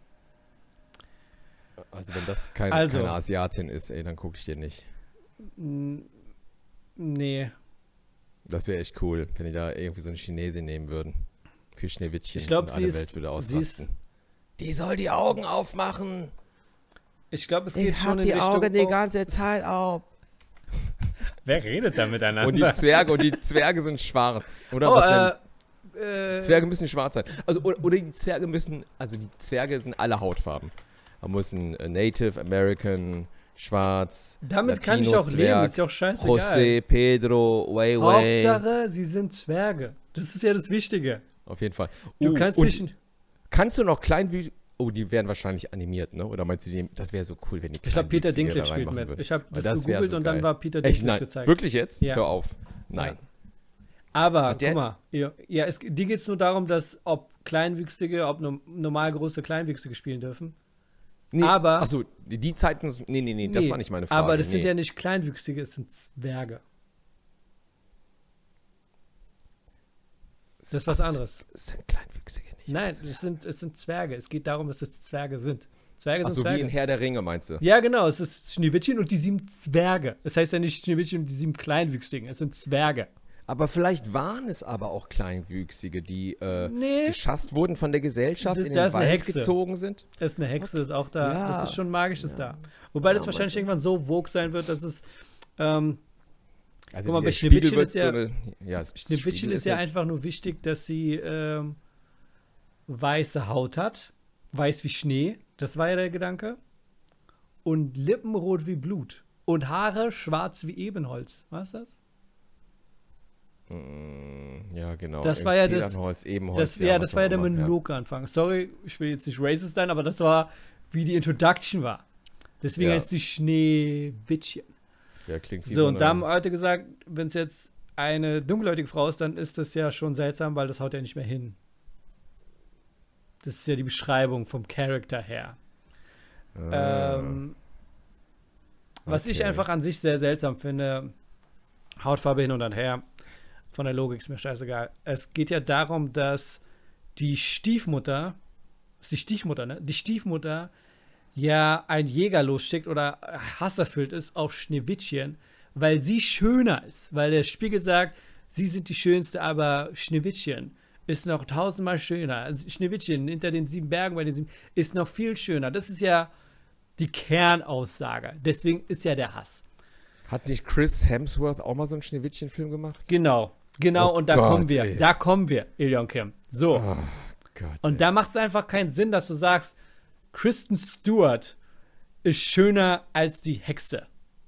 Also wenn das keine, Also. keine Asiatin ist, ey, dann gucke ich dir nicht. n- nee. Das wäre echt cool, wenn die da irgendwie so eine Chinesin nehmen würden. Für Schneewittchen. Ich glaub, und sie alle ist- Welt würde sie ist- ausrasten. Die soll die Augen aufmachen. Ich glaube, es geht schon in Richtung... oh, ganze Zeit auf. wer redet da miteinander? Und die Zwerge, und die Zwerge sind schwarz. Oder oh, was äh, denn? äh, Zwerge müssen schwarz sein. Also, oder, oder die Zwerge müssen, also die Zwerge sind alle Hautfarben. Da muss ein äh, Native, American, schwarz, damit kann ich auch Latino, leben, Zwerg, ist ja auch scheißegal. José, Pedro, Wei Wei. Hauptsache, sie sind Zwerge. Das ist ja das Wichtige. Auf jeden Fall. Du Uh, kannst und dich... kannst du noch Kleinwü oh, die wären wahrscheinlich animiert, ne? Oder meinst du, die, das wäre so cool, wenn die Ich glaube, Peter Kleinwüchsige Dinklage da spielt reinmachen mit. würden. Ich habe das, das wär gegoogelt so und geil. dann war Peter Echt, Dinklage nein. gezeigt. Wirklich jetzt? Ja. Hör auf. Nein. Ja. Aber, der- guck mal, ja, ja, es, dir geht es nur darum, dass ob Kleinwüchsige, ob no, normal große Kleinwüchsige spielen dürfen. Nee, aber- Achso, die, die Zeiten. Nee, nee, nee, das Nee, war nicht meine Frage. Aber das nee. sind ja nicht Kleinwüchsige, es sind Zwerge. Das ist was anderes. Das sind Kleinwüchsige nicht. Nein, es sind, es sind Zwerge. Es geht darum, dass es Zwerge sind. Zwerge sind Achso, wie Zwerge. in Herr der Ringe, meinst du? Ja, genau. Es ist Schneewittchen und die sieben Zwerge. Es heißt ja nicht Schneewittchen und die sieben Kleinwüchsigen. Es sind Zwerge. Aber vielleicht waren es aber auch Kleinwüchsige, die äh, Nee. geschasst wurden von der Gesellschaft, Das- in da den ist eine Wald Hexe. gezogen sind. Das ist eine Hexe, ist auch da. Ja. Das ist schon magisches da. Wobei das Ja, wahrscheinlich meinst du? irgendwann so vogue sein wird, dass es. Ähm, Also Guck mal, dieser bei Schneewittchen Spiegel ist ja- wird so eine, ja, das Schneewittchen Spiegel ist ja einfach nur wichtig, dass sie ähm, weiße Haut hat. Weiß wie Schnee. Das war ja der Gedanke. Und Lippen rot wie Blut. Und Haare schwarz wie Ebenholz. Was ist das? Mm, Ja, genau. Das Im war ja das- Zedernholz, Ebenholz, Das, ja, was das war ja auch der immer, Monologanfang. Sorry, ich will jetzt nicht racist sein, aber das war, wie die Introduction war. Deswegen Ja. heißt die Schneewittchen. Ja, klingt wie So, so und da haben eine, Leute gesagt, wenn es jetzt eine dunkelhäutige Frau ist, dann ist das ja schon seltsam, weil das haut ja nicht mehr hin. Das ist ja die Beschreibung vom Charakter her. Ah, Ähm, was ich okay. einfach an sich sehr seltsam finde, Hautfarbe hin und dann her, von der Logik ist mir scheißegal. Es geht ja darum, dass die Stiefmutter, ist die Stiefmutter, ne? Die Stiefmutter ja einen Jäger losschickt oder hasserfüllt ist auf Schneewittchen, weil sie schöner ist. Weil der Spiegel sagt, sie sind die Schönste, aber Schneewittchen ist noch tausendmal schöner. Also Schneewittchen hinter den sieben Bergen bei den sieben ist noch viel schöner. Das ist ja die Kernaussage. Deswegen ist ja der Hass. Hat nicht Chris Hemsworth auch mal so einen Schneewittchen-Film gemacht? Genau, genau, Oh und da Gott, kommen wir. ey. Da kommen wir, Ilion Kim. So. Oh Gott. Und ey. da macht es einfach keinen Sinn, dass du sagst, Kristen Stewart ist schöner als die Hexe.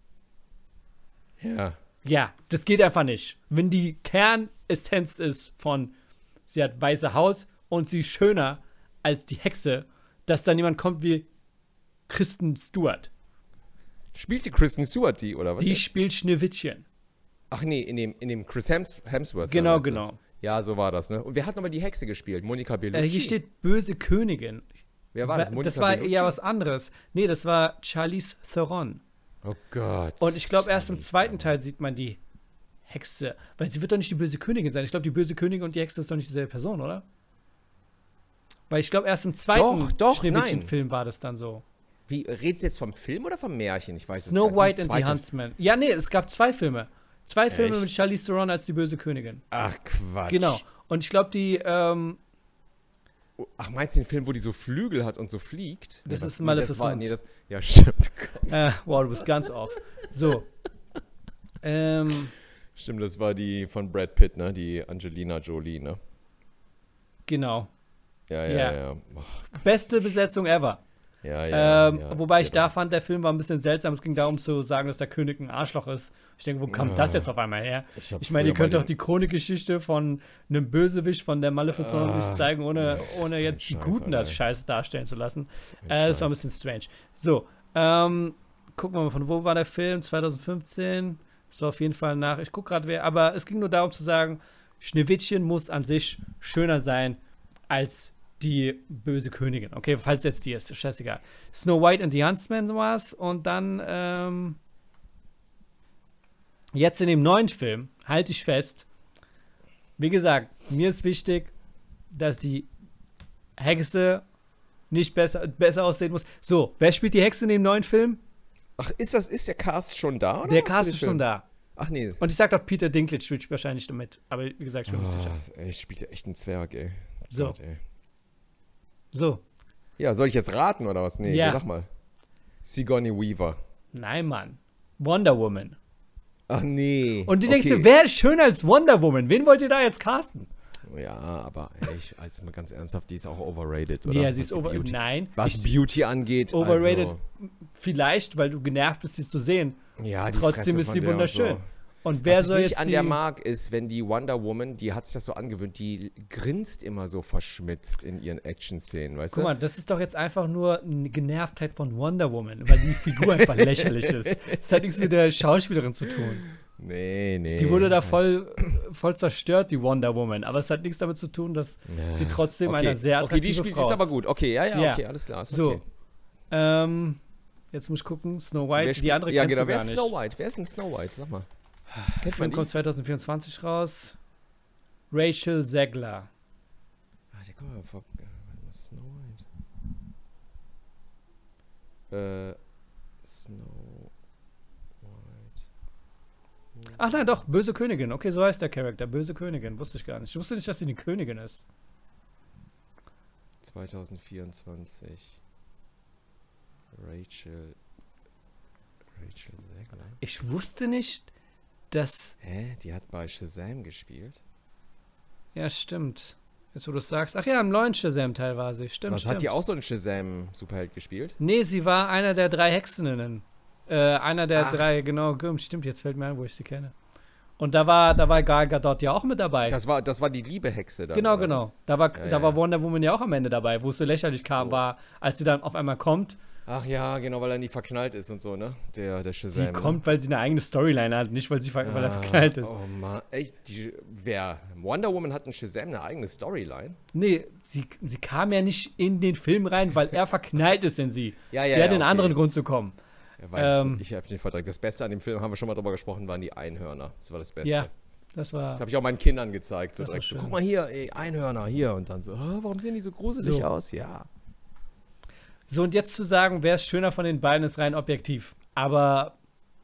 Ja. Ja, das geht einfach nicht. Wenn die Kernessenz ist von, sie hat weiße Haut und sie ist schöner als die Hexe, dass dann jemand kommt wie Kristen Stewart. Spielte Kristen Stewart die, oder was? Die jetzt? spielt Schneewittchen. Ach nee, in dem, in dem Chris Hems Hemsworth. Genau, meinst du? genau. Ja, so war das, ne? Und wer hat nochmal die Hexe gespielt? Monica Bellucci? Äh, hier steht böse Königin. Wer war das? Wa- Monica das war Bellucci? eher was anderes. Nee, das war Charlize Theron. Oh Gott. Und ich glaube, erst im Scheiße. zweiten Teil sieht man die Hexe. Weil sie wird doch nicht die böse Königin sein. Ich glaube, die böse Königin und die Hexe ist doch nicht dieselbe Person, oder? Weil ich glaube, erst im zweiten Doch, doch, Schneewittchen-Film war das dann so. Wie, redest du jetzt vom Film oder vom Märchen? Ich weiß es Snow gar nicht. White and the Zweite- Huntsman. Ja, nee, es gab zwei Filme. Zwei Filme Echt? mit Charlize Theron als die böse Königin. Ach, Quatsch. Genau. Und ich glaube, die, ähm, Ach, meinst du den Film, wo die so Flügel hat und so fliegt? Das nee, ist nee, das war, Maleficent. nee, das, ja, stimmt. Gott. äh, wow, du bist ganz off. So. ähm, Stimmt, das war die von Brad Pitt, ne? Die Angelina Jolie, ne? genau. Ja, Ja. ja, ja. Ach, Beste Besetzung ever. ja, ja, ähm, ja. wobei ich ja, da fand, der Film war ein bisschen seltsam. Es ging darum zu sagen, dass der König ein Arschloch ist. Ich denke, wo kam Ah. das jetzt auf einmal her? Ich, hab Ich meine, ihr früher könnt mal doch die Chronikgeschichte von einem Bösewicht von der Maleficent Ah, nicht zeigen, ohne, nee, ohne so ein jetzt die Scheiß, Guten das Alter. Scheiß darstellen zu lassen. den Äh, das war ein Scheiß. bisschen strange. So, ähm, gucken wir mal, von wo war der Film? zwanzig fünfzehn. Das war auf jeden Fall nach. Ich gucke gerade wer, aber es ging nur darum zu sagen, Schneewittchen muss an sich schöner sein als die böse Königin. Okay, falls jetzt die ist, ist scheißegal. Snow White and the Huntsman war's und dann ähm, jetzt in dem neuen Film, halte ich fest, wie gesagt, mir ist wichtig, dass die Hexe nicht besser, besser aussehen muss. So, wer spielt die Hexe in dem neuen Film? Ach, ist das, ist der Cast schon da? Oder Der was Cast für ist den schon Film? da. Ach nee. Und ich sag doch, Peter Dinklage spielt wahrscheinlich damit. Aber wie gesagt, ich bin mir nicht sicher. Oh, ey, ich spiele echt einen Zwerg, ey. So. Gott, ey. So, Ja, soll ich jetzt raten oder was? Nee, Ja. sag mal. Sigourney Weaver. nein, Mann. Wonder Woman. Ach nee. Und du okay. denkst dir, wer ist schöner als Wonder Woman? Wen wollt ihr da jetzt casten? Ja, aber ey, ich, also mal ganz ernsthaft, die ist auch overrated, oder? Ja, sie Was ist die over. Beauty, Nein. Was ich, Beauty angeht. overrated. Also, Vielleicht, weil du genervt bist, sie zu sehen. ja, die Trotzdem Fresse ist von sie der und wunderschön. So. Und wer Was soll ich nicht jetzt an die... der mag, ist, wenn die Wonder Woman, die hat sich das so angewöhnt, die grinst immer so verschmitzt in ihren Action-Szenen, weißt Guck du? mal, das ist doch jetzt einfach nur eine Genervtheit von Wonder Woman, weil die Figur einfach lächerlich ist. Das hat nichts mit der Schauspielerin zu tun. Nee, nee. Die wurde da voll, voll zerstört, die Wonder Woman. Aber es hat nichts damit zu tun, dass Ja. sie trotzdem okay. eine sehr attraktive Okay, die spielt Frau ist ist. aber gut. Okay, ja, ja, Ja. okay, alles klar. Ist So, okay. ähm, jetzt muss ich gucken, Snow White, Wer die spielt- andere ja, kennst genau. du Wer gar ist nicht. Snow White? Wer ist denn Snow White? Sag mal. Der Kennt Film man kommt die? zwanzig vierundzwanzig raus. Rachel Zegler. Ah, der kommt mal vor. äh, warte mal, Snow White. Äh, Snow White. Ach nein, doch, Böse Königin. Okay, so heißt der Charakter. Böse Königin. Wusste ich gar nicht. Ich wusste nicht, dass sie die Königin ist. zwanzig vierundzwanzig. Rachel. Rachel Zegler. Ich wusste nicht, dass... Hä? Die hat bei Shazam gespielt? Ja, stimmt. Jetzt, wo du es sagst. Ach ja, im neuen Shazam-Teil war sie. Stimmt, Was, stimmt. hat die auch so einen Shazam-Superheld gespielt? Nee, sie war einer der drei Hexeninnen. Äh, einer der Ach. drei, genau, stimmt, jetzt fällt mir ein, wo ich sie kenne. Und da war, da war Gal Gadot ja auch mit dabei. Das war, das war die liebe Hexe da. genau, genau. Da war, Ja, da ja, war ja. Wonder Woman ja auch am Ende dabei, wo es so lächerlich kam, Oh. war, als sie dann auf einmal kommt. Ach ja, genau, weil er nie verknallt ist und so, ne? Der, der Shazam. Sie ne? kommt, weil sie eine eigene Storyline hat, nicht weil, sie, ver- weil er Ah, verknallt ist. Oh Mann, echt, die, wer? Wonder Woman hat in Shazam eine eigene Storyline? Nee, sie, sie kam ja nicht in den Film rein, weil er verknallt ist in sie. Ja, sie ja, hat ja, einen okay. anderen Grund zu kommen. Ja, weiß Ähm. ich, ich habe den verdrängt. Das Beste an dem Film, haben wir schon mal drüber gesprochen, waren die Einhörner. Das war das Beste. Ja, das war... Das habe ich auch meinen Kindern gezeigt. So Das war direkt so, schön. guck mal hier, ey, Einhörner, hier. Und dann so, "Ah, warum sehen die so gruselig So. aus? Ja. So, und jetzt zu sagen, wer ist schöner von den beiden, ist rein objektiv. Aber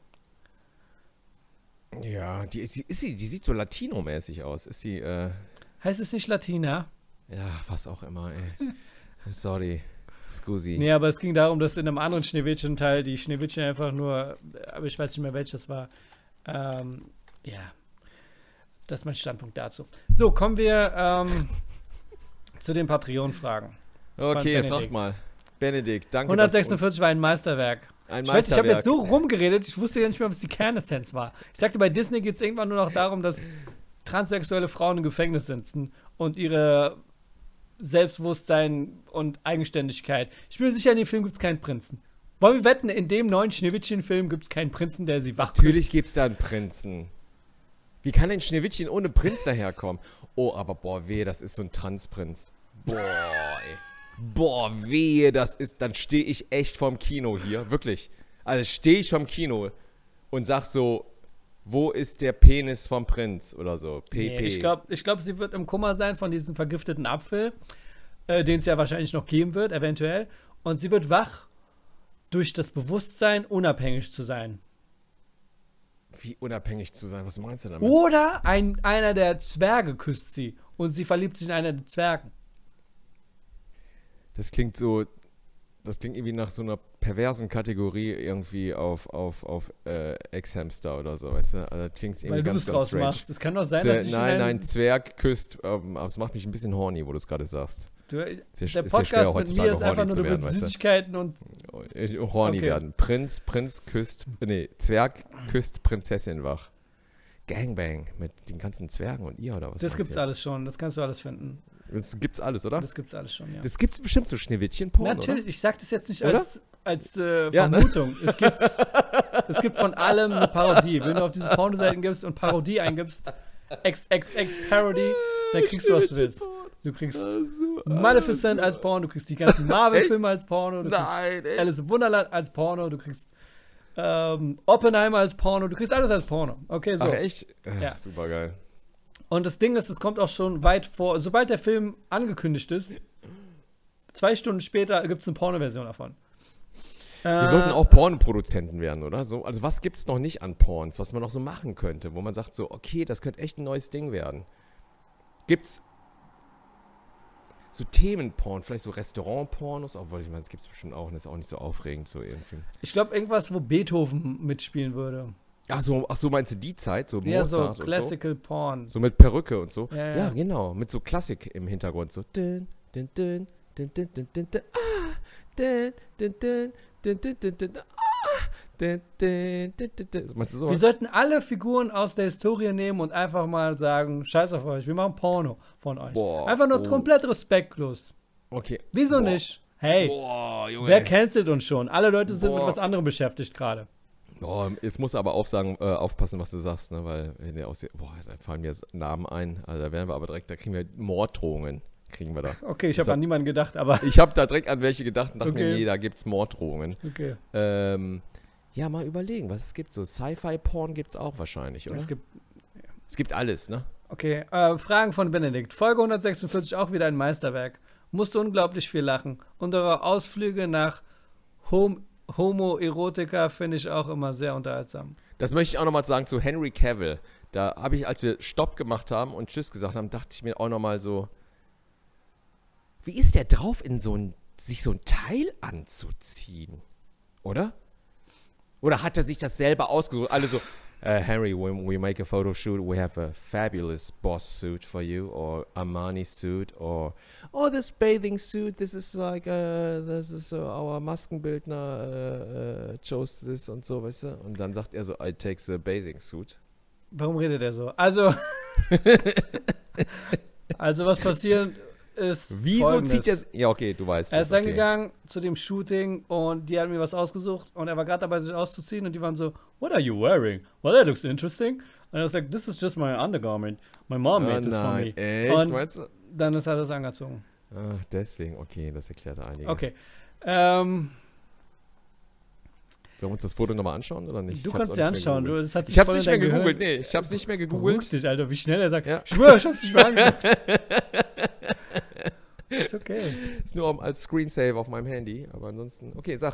Ja, die, ist, ist sie, die sieht so Latino-mäßig aus. Ist sie, äh, heißt es nicht Latina? ja, was auch immer, ey. Sorry. Scusi. Nee, aber es ging darum, dass in einem anderen Schneewittchen-Teil die Schneewittchen einfach nur, aber ich weiß nicht mehr, welches war. Ähm, ja, das ist mein Standpunkt dazu. So, kommen wir ähm, zu den Patreon-Fragen. Okay, Benedikt. frag mal. Benedikt, danke. hundertsechsundvierzig war ein Meisterwerk. dass- Ein Ich, weiß, ich habe jetzt Meisterwerk. so rumgeredet, ich wusste ja nicht mehr, was die Kernessenz war. Ich sagte, bei Disney geht es irgendwann nur noch darum, dass transsexuelle Frauen im Gefängnis sitzen und ihre Selbstbewusstsein und Eigenständigkeit. Ich bin mir sicher, in dem Film gibt es keinen Prinzen. Wollen wir wetten, in dem neuen Schneewittchen-Film gibt es keinen Prinzen, der sie wach Natürlich gibt's da einen Prinzen. Wie kann ein Schneewittchen ohne Prinz daherkommen? Oh, aber boah, wehe, das ist so ein Transprinz. Boah, ey. Boah, wehe, das ist, dann stehe ich echt vorm Kino hier, wirklich. Also stehe ich vorm Kino und sag so, wo ist der Penis vom Prinz oder so? P P. Nee, ich glaube, ich glaub, sie wird im Kummer sein von diesem vergifteten Apfel, äh, den es ja wahrscheinlich noch geben wird, eventuell. Und sie wird wach durch das Bewusstsein, unabhängig zu sein. Wie unabhängig zu sein, was meinst du damit? Oder ein, einer der Zwerge küsst sie und sie verliebt sich in einen der Zwergen. Das klingt so, das klingt irgendwie nach so einer perversen Kategorie irgendwie auf, auf, auf äh, Ex-Hamster oder so, weißt du? Also das klingt irgendwie Weil du ganz, es ganz draus strange. machst. Das kann doch sein, Zwer- dass ich nein, in nein, einen, Zwerg küsst, ähm, aber es macht mich ein bisschen horny, wo du es gerade sagst. du, Sehr, der ist sehr schwer, Podcast mit heutzutage mir ist einfach horny nur, zu du werden, willst weißt Süßigkeiten und du? Ich- Horny Okay. werden. Prinz, Prinz küsst, nee, Zwerg küsst Prinzessin wach. Gangbang mit den ganzen Zwergen und ihr oder was? das meinst gibt's du jetzt? alles schon. Das kannst du alles finden. Das gibt's alles, oder? Das gibt's alles schon, ja. Das gibt's bestimmt so Schneewittchen-Porn, Natürlich, ich sag das jetzt nicht Oder? als, als äh, Ja, ne? Vermutung. Es, gibt, es gibt von allem eine Parodie. Wenn du auf diese Pornoseiten gibst und Parodie eingibst, X X X Parody, dann kriegst du, was du willst. Du kriegst So, Maleficent als Porno, du kriegst die ganzen Marvel-Filme als Porno, du Nein, kriegst ey. Alice im Wunderland als Porno, du kriegst ähm, Oppenheimer als Porno, du kriegst alles als Porno. Okay, so. Ach, echt? Ja. Super geil. Und das Ding ist, es kommt auch schon weit vor, sobald der Film angekündigt ist, zwei Stunden später gibt es eine Porno-Version davon. Wir Äh, sollten auch Pornoproduzenten werden, oder? So, also was gibt's noch nicht an Porns, was man noch so machen könnte, wo man sagt so, okay, das könnte echt ein neues Ding werden. Gibt's so Themenporn, vielleicht so Restaurant-Pornos, obwohl ich meine, das gibt's bestimmt auch und ist auch nicht so aufregend so irgendwie. Ich glaube, irgendwas, wo Beethoven mitspielen würde. Ach so, ach so, meinst du die Zeit, so Ja, so Mozart und so? Classical Porn. So mit Perücke und so. Ja, ja. Ja, genau, mit so Klassik im Hintergrund, so dün, dün, dün, dün, dün, dün, dün, dün, ah, dün, dün, dün, dün, dün, dün, dün, ah, Meinst du sowas? Wir sollten alle Figuren aus der Historie nehmen und einfach mal sagen, scheiß auf euch, wir machen Porno von euch. Boah, einfach nur oh. komplett respektlos. Okay. Wieso Boah. nicht? Hey, Boah, Junge. wer cancelt uns schon? Alle Leute sind Boah. mit was anderem beschäftigt gerade. Boah, jetzt musst du aber aufsagen, äh, aufpassen, was du sagst, ne? Weil, wenn der aussieht, boah, da fallen mir jetzt Namen ein. Also da werden wir aber direkt, da kriegen wir Morddrohungen. Kriegen wir da. Okay, ich habe Deshalb- an niemanden gedacht, aber Ich habe da direkt an welche gedacht und dachte Okay. mir, nee, da gibt's Morddrohungen. okay. Ähm, ja, mal überlegen, was es gibt. So Sci-Fi-Porn gibt's auch wahrscheinlich, oder? Es gibt, Es gibt alles, ne? okay, äh, Fragen von Benedikt. Folge hundertsechsundvierzig, auch wieder ein Meisterwerk. Musste unglaublich viel lachen. Und eure Ausflüge nach Hom Homoerotika finde ich auch immer sehr unterhaltsam. Das möchte ich auch nochmal sagen zu Henry Cavill. Da habe ich, als wir Stopp gemacht haben und Tschüss gesagt haben, dachte ich mir auch nochmal so, wie ist der drauf, in so ein, sich so ein Teil anzuziehen? Oder? Oder hat er sich das selber ausgesucht? Alle so, uh, Henry, when we make a photo shoot, we have a fabulous boss suit for you, or Armani suit, or, oh, this bathing suit, this is like, uh, this is uh, our Maskenbildner uh, uh, chose this und so, weißt du? Und dann sagt er so, I take the bathing suit. Warum redet er so? Also, also was passiert ist Wieso Folgendes. zieht er... Ja, okay, du weißt Er es, ist dann okay. gegangen zu dem Shooting und die haben mir was ausgesucht und er war gerade dabei, sich auszuziehen und die waren so, what are you wearing? Well, that looks interesting. And I was like, this is just my undergarment. My mom Oh made this for nein, me. echt? Und Meinst du? dann ist er das angezogen. Ach, deswegen, okay, das erklärt einiges. Okay. Ähm, Sollen wir uns das Foto nochmal anschauen oder nicht? du Ich hab's kannst auch dir nicht mehr anschauen. Du, gegoogelt. das hat dich Ich hab's voll in nicht mehr dein Gehirn- gegoogelt, nee, ich hab's nicht mehr Beruhig gegoogelt. dich, Alter, wie schnell er sagt. Ja. Ich schwöre, ich hab's nicht mehr angeguckt. Ist okay. Ist nur um- als Screensaver auf meinem Handy, aber ansonsten, okay, sag.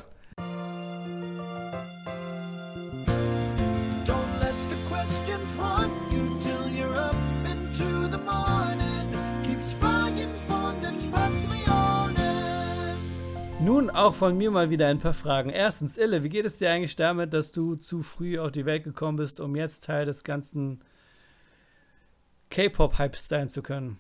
Don't let the questions haunt you till you're up into the morning. Keeps Fragen von den Patreonen. Nun auch von mir mal wieder ein paar Fragen. Erstens, Ille, wie geht es dir eigentlich damit, dass du zu früh auf die Welt gekommen bist, um jetzt Teil des ganzen K-Pop-Hypes sein zu können?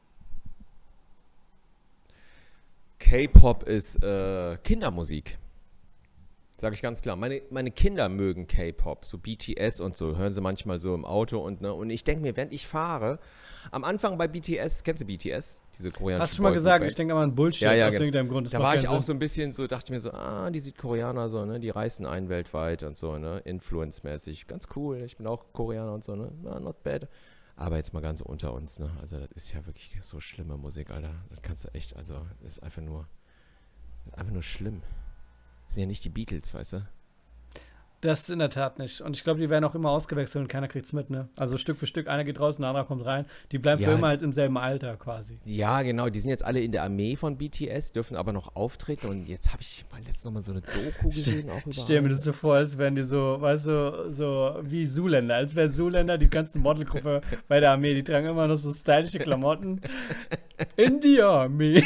K-Pop ist äh, Kindermusik. Sag ich ganz klar. Meine, meine Kinder mögen K-Pop, so B T S und so. Hören sie manchmal so im Auto und ne. Und ich denke mir, während ich fahre, am Anfang bei B T S, kennst du B T S? Diese koreanische Hast du schon mal gesagt, Boygroup-Band? ich denke immer an Bullshit Ja, ja, aus genau. irgendeinem Grund. Das Da macht war ich keinen auch Sinn. so ein bisschen so, dachte ich mir so, ah, die Südkoreaner so, ne, die reißen ein weltweit und so, ne, Influence-mäßig. Ganz cool, ich bin auch Koreaner und so, ne, ah, not bad. Aber jetzt mal ganz unter uns, ne, also das ist ja wirklich so schlimme Musik, Alter. Das kannst du echt, also, das ist einfach nur, das ist einfach nur schlimm. Das sind ja nicht die Beatles, weißt du? Das in der Tat nicht. Und ich glaube, die werden auch immer ausgewechselt und keiner kriegt's mit, ne? Also Stück für Stück, einer geht raus, der andere kommt rein. Die bleiben Ja. für immer halt im selben Alter quasi. Ja, genau, die sind jetzt alle in der Armee von B T S, dürfen aber noch auftreten und jetzt habe ich mal letztens noch mal so eine Doku gesehen, auch über Ich stelle mir das so vor, als wären die so, weißt du, so wie Zuländer. Als wären Zuländer die ganzen Modelgruppe bei der Armee. Die tragen immer noch so stylische Klamotten. In die Armee.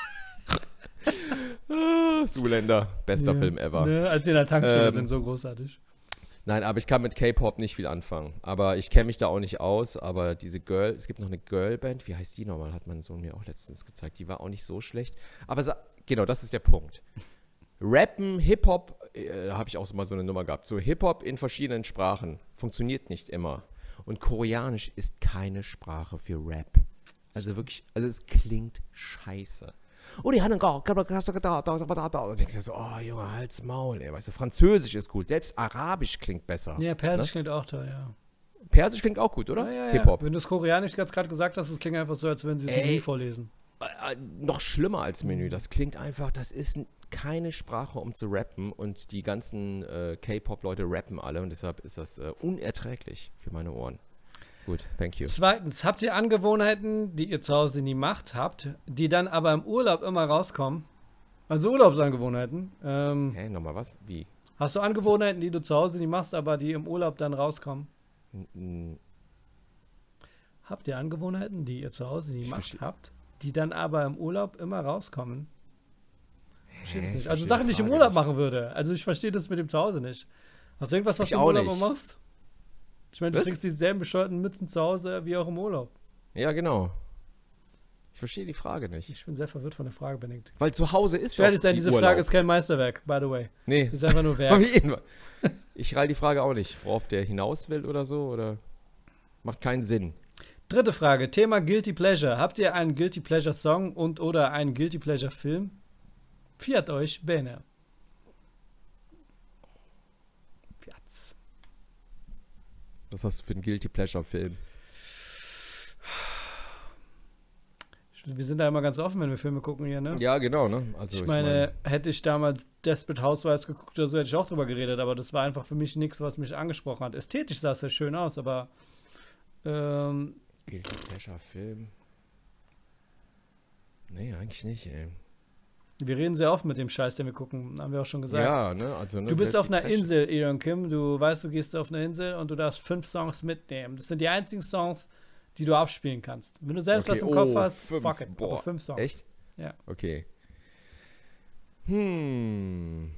Ah, Zuländer, bester Ja, Film ever. Ne? Als sie in der Tankstelle Ähm, sind, so großartig. Nein, aber ich kann mit K-Pop nicht viel anfangen. Aber ich kenne mich da auch nicht aus. Aber diese Girl, es gibt noch eine Girlband, wie heißt die nochmal? Hat mein Sohn mir auch letztens gezeigt. Die war auch nicht so schlecht. Aber sa- genau, das ist der Punkt. Rappen, Hip-Hop, äh, da habe ich auch so mal so eine Nummer gehabt. So Hip-Hop in verschiedenen Sprachen funktioniert nicht immer. Und Koreanisch ist keine Sprache für Rap. Also wirklich, also es klingt scheiße. Oh, die haben da, da denkst du so, oh Junge, halt's Maul, ey, weißt du, Französisch ist gut, selbst Arabisch klingt besser. Ja, Persisch ne? klingt auch toll, ja. Persisch klingt auch gut, oder? Ja, ja, ja. Hip-Hop. Wenn du es Koreanisch jetzt gerade gesagt hast, das klingt einfach so, als würden sie es Ey. nie vorlesen. Äh, noch schlimmer als Menü, das klingt einfach, das ist n- keine Sprache, um zu rappen und die ganzen äh, K-Pop-Leute rappen alle und deshalb ist das äh, unerträglich für meine Ohren. Gut, thank you. Zweitens, habt ihr Angewohnheiten, die ihr zu Hause nie macht habt, die dann aber im Urlaub immer rauskommen? Also Urlaubsangewohnheiten. Ähm, Hä, nochmal was? Wie? hast du Angewohnheiten, die du zu Hause nie machst, aber die im Urlaub dann rauskommen? N- n- Habt ihr Angewohnheiten, die ihr zu Hause nie Ich macht versteh- habt, die dann aber im Urlaub immer rauskommen? Verstehe das Hä, nicht. ich Also verstehe Sachen, die die ich im Frage Urlaub nicht. machen würde. Also ich verstehe das mit dem Zuhause nicht. Hast du irgendwas, was Ich du im auch Urlaub nicht. immer machst? Ich meine, du Was? trägst dieselben bescheuerten Mützen zu Hause wie auch im Urlaub. Ja, genau. Ich verstehe die Frage nicht. Ich bin sehr verwirrt von der Frage, Benedikt. Weil zu Hause ist Ich werde doch sein, die diese Urlaub. Frage ist kein Meisterwerk, by the way. Nee. Ist einfach nur Auf Werk. jeden Fall. Ich rall die Frage auch nicht, worauf der hinaus will oder so, oder macht keinen Sinn. Dritte Frage, Thema Guilty Pleasure. Habt ihr einen Guilty Pleasure Song und oder einen Guilty Pleasure Film? Fiat euch, Bene. Fiat's. Was hast du für einen Guilty Pleasure Film? Wir sind da immer ganz offen, wenn wir Filme gucken hier, ne? Ja, genau, ne? Also ich meine, hätte ich damals Desperate Housewives geguckt oder so, hätte ich auch drüber geredet, aber das war einfach für mich nichts, was mich angesprochen hat. Ästhetisch sah es sehr schön aus, aber ähm, Guilty Pleasure Film? Nee, eigentlich nicht, ey. wir reden sehr oft mit dem Scheiß, den wir gucken, haben wir auch schon gesagt. Ja, ne? Also, ne, Du bist selbst auf die einer Trash- Insel, Elon Kim, du weißt, du gehst auf eine Insel und du darfst fünf Songs mitnehmen. Das sind die einzigen Songs, die du abspielen kannst. Wenn du selbst Okay, was im Kopf oh, hast, fünf, fuck it, boah. aber fünf Songs. Echt? Ja. Okay. Hm.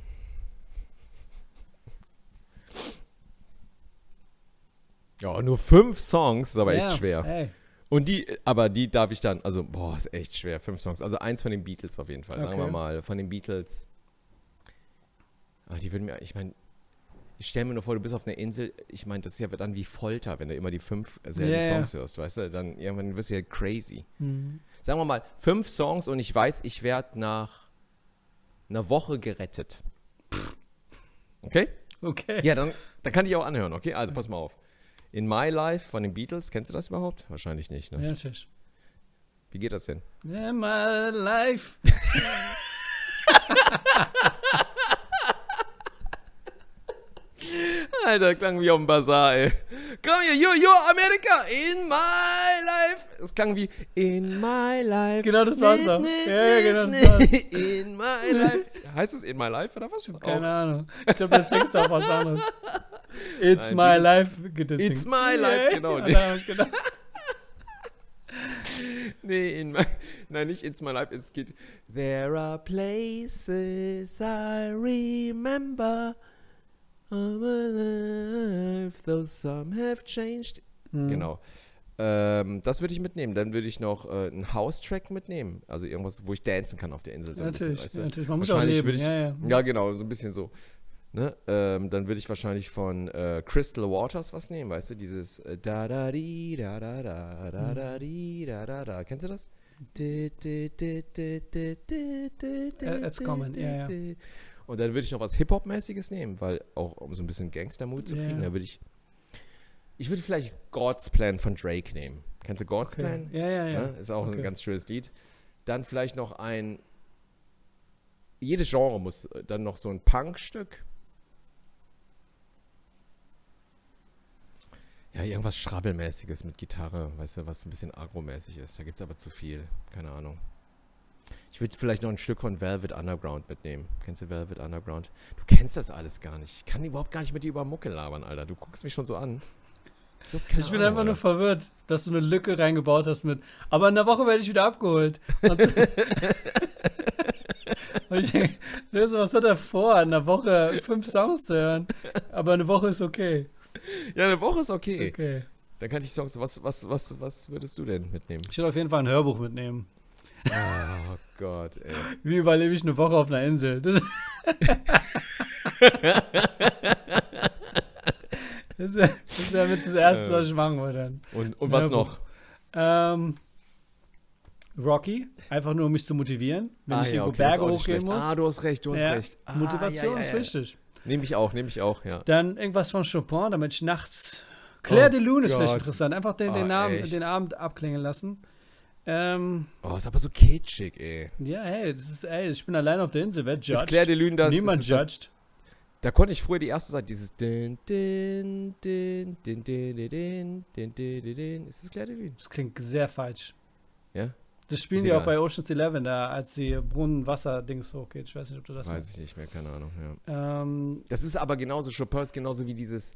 Ja, nur fünf Songs ist aber ja, echt schwer. Ey. Und die, aber die darf ich dann, also, boah, ist echt schwer, fünf Songs. Also eins von den Beatles auf jeden Fall, sagen wir Okay. mal, von den Beatles. Ah, die würden mir, ich meine, ich stelle mir nur vor, du bist auf einer Insel, ich meine, das ist ja dann wie Folter, wenn du immer die fünf selben Ja, ja. Songs hörst, weißt du, dann irgendwann wirst du ja crazy. Mhm. Sagen wir mal, fünf Songs und ich weiß, ich werde nach einer Woche gerettet. Okay? Okay. Ja, dann, dann kann ich auch anhören, okay? Also pass mal auf. In My Life von den Beatles, kennst du das überhaupt? Wahrscheinlich nicht, ne? Ja, natürlich. Wie geht das denn? In my life. Alter, klang wie auf dem Bazar, ey. Komm hier, yo, yo, Amerika, in my life. Es klang wie in my life. Genau, das war's auch. Nee, Ja, ja, nee, genau, das nee, war's. In my life. Heißt es in my life oder was? Keine Auch. Ahnung. Ich glaube, das Text ist auch was anderes. It's Nein, my dieses- life. geht das It's Ding. my life, genau. Ja, da hab ich gedacht. Nee, in my, nein, nicht It's My Life, es geht There are places I remember all my life, though some have changed. Mhm. Genau. Ähm, das würde ich mitnehmen. Dann würde ich noch äh, einen House-Track mitnehmen. Also irgendwas, wo ich dancen kann auf der Insel. So ein Natürlich, bisschen, weißt du? natürlich. Man muss auch Wahrscheinlich leben. würde ich, ja, ja. ja, genau, so ein bisschen so. Ne? Ähm, dann würde ich wahrscheinlich von äh, Crystal Waters was nehmen, weißt du? Dieses äh, da da di da da da da da di da da da. Kennst du das? Äh, it's common, ja, ja. Und dann würde ich noch was Hip-Hop-mäßiges nehmen, weil auch um so ein bisschen Gangster-Mut zu Ja, kriegen, ja. da würde ich ich würde vielleicht God's Plan von Drake nehmen. Kennst du God's Okay. Plan? Ja, ja, ja. Ne? Ist auch Okay. ein ganz schönes Lied. Dann vielleicht noch ein jedes Genre muss äh, dann noch so ein Punkstück. Ja, irgendwas Schrabbelmäßiges mit Gitarre, weißt du, was ein bisschen agromäßig ist. Da gibt es aber zu viel. Keine Ahnung. Ich würde vielleicht noch ein Stück von Velvet Underground mitnehmen. Kennst du Velvet Underground? Du kennst das alles gar nicht. Ich kann überhaupt gar nicht mit dir über Mucke labern, Alter. Du guckst mich schon so an. So, keine Ich bin Ahnung, einfach nur Alter. verwirrt, dass du eine Lücke reingebaut hast mit. Aber in der Woche werde ich wieder abgeholt. Und, und ich denke, Löse, was hat er vor, in der Woche fünf Songs zu hören? Aber eine Woche ist okay. Ja, eine Woche ist okay. Okay. Dann kann ich Songs. Was, was, was, was würdest du denn mitnehmen? Ich würde auf jeden Fall ein Hörbuch mitnehmen. Oh Gott, ey. Wie überlebe ich eine Woche auf einer Insel? Das, das wäre das wär mit das Erste, was ich machen würde. Und, und was Ja, noch? Ähm, Rocky, einfach nur um mich zu motivieren, wenn ich irgendwo okay, das ist Berge auch nicht hochgehen schlecht. muss. Ah, du hast recht, du hast Ja, recht. Ah, Motivation ja, ja, ist ja. wichtig. Nehme ich auch, nehme ich auch, ja. Dann irgendwas von Chopin, damit ich nachts. Claire Oh de Lune ist vielleicht Gott. interessant. Einfach den, den, Oh, Namen, echt? den Abend abklingen lassen. Ähm, Oh, ist aber so kitschig, ey. ja, hey, das ist, ey, ich bin allein auf der Insel. Wer Ist judged? Claire de Lune das? Niemand ist das, judged. Da konnte ich früher die erste Seite, dieses din, din, din, din, din, din, din, din, din, din, din. Ist das Claire de Lune? Das klingt sehr falsch. Ja? Das spielen Ist die auch egal. bei Ocean's Eleven, da, als die Brunnenwasser-Dings hochgeht. Ich weiß nicht, ob du das Weiß meinst. ich nicht mehr, keine Ahnung, ja. Ähm, Das ist aber genauso, Chopin ist genauso wie dieses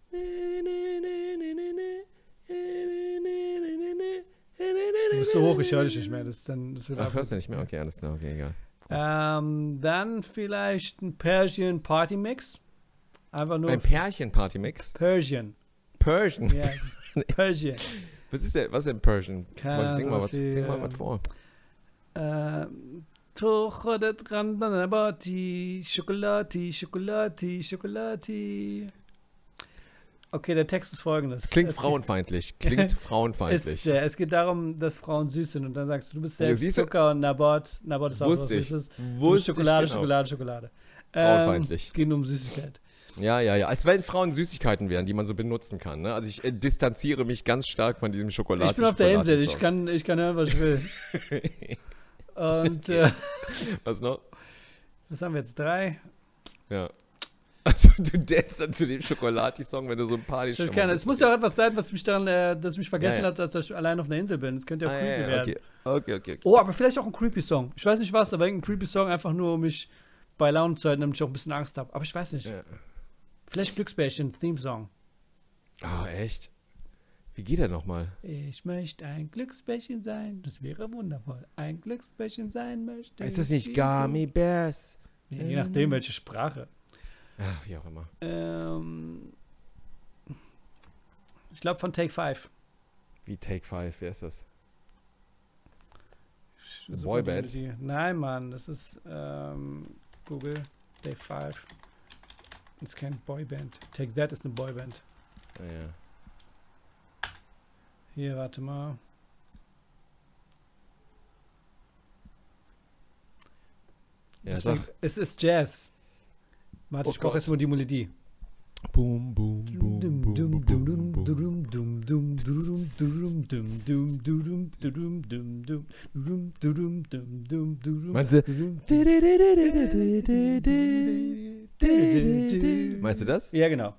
du bist so hoch, ich höre dich nicht mehr. Das, ist dann, das wird Ach, ab- hörst du nicht mehr? Okay, alles klar, okay, egal. Ähm, dann vielleicht ein Persian Party Mix. Einfach nur Ein Pärchen-Party-Mix. Persian. Persian. Ja, Persian. Was ist denn, was ist denn Persian? Keine Sing mal Ahnung, was, was sing mal die, was vor. Ähm, Tochodet Randanabati, Schokolati, Schokolati, Schokolati. Okay, der Text ist folgendes. Klingt es frauenfeindlich. Klingt Es, frauenfeindlich. ja, es geht darum, dass Frauen süß sind und dann sagst du, du bist Ja, selbst siehst du- Zucker und Nabot, Nabot ist auch was Wusste ich. Süßes. Du bist Wusste Schokolade, ich genau. Schokolade, Schokolade. Frauenfeindlich. Ähm, es geht nur um Süßigkeit. Ja, ja, ja. Als wenn Frauen Süßigkeiten wären, die man so benutzen kann. Ne? Also ich äh, distanziere mich ganz stark von diesem Schokolade. Ich bin auf der Insel, ich kann, ich kann hören, was ich will. Und äh, Was noch? was haben wir jetzt? Drei? Ja. Also du danst dann zu dem Schokolati-Song, wenn du so ein Party Ich kann, es muss ja auch etwas sein, was mich daran, äh, dass ich mich vergessen Ja, ja. hat, dass ich allein auf einer Insel bin. Es könnte ja Ah, creepy ja, ja, werden. okay. Okay, okay, okay. Oh, aber vielleicht auch ein Creepy-Song. Ich weiß nicht was, aber irgendein Creepy-Song einfach nur, um mich bei Laune zu halten, damit ich auch ein bisschen Angst habe. Aber ich weiß nicht. Ja. Vielleicht Glücksbärchen, Theme-Song. Ah, echt? Wie geht der nochmal? Ich möchte ein Glücksbärchen sein, das wäre wundervoll. Ein Glücksbärchen sein möchte Ist das ich. nicht Gummy Bears? Ja, je nachdem, welche Sprache. Ah, wie auch immer. Ähm, ich glaube von Take Five. Wie Take Five, wer ist das? Ich Eine suche Boyband? die- Nein, Mann, das ist ähm, Google, Take Five. Das ist keine Boyband. Take That ist eine Boyband. Ah, ja. Hier, warte mal. Ja, Deswegen, sag. es ist Jazz. Warte, Oh ich brauche Gott. jetzt nur die Melodie. Boom, boom, boom, boom, boom, boom, boom. Meinst du? Meinst du das? Ja, genau.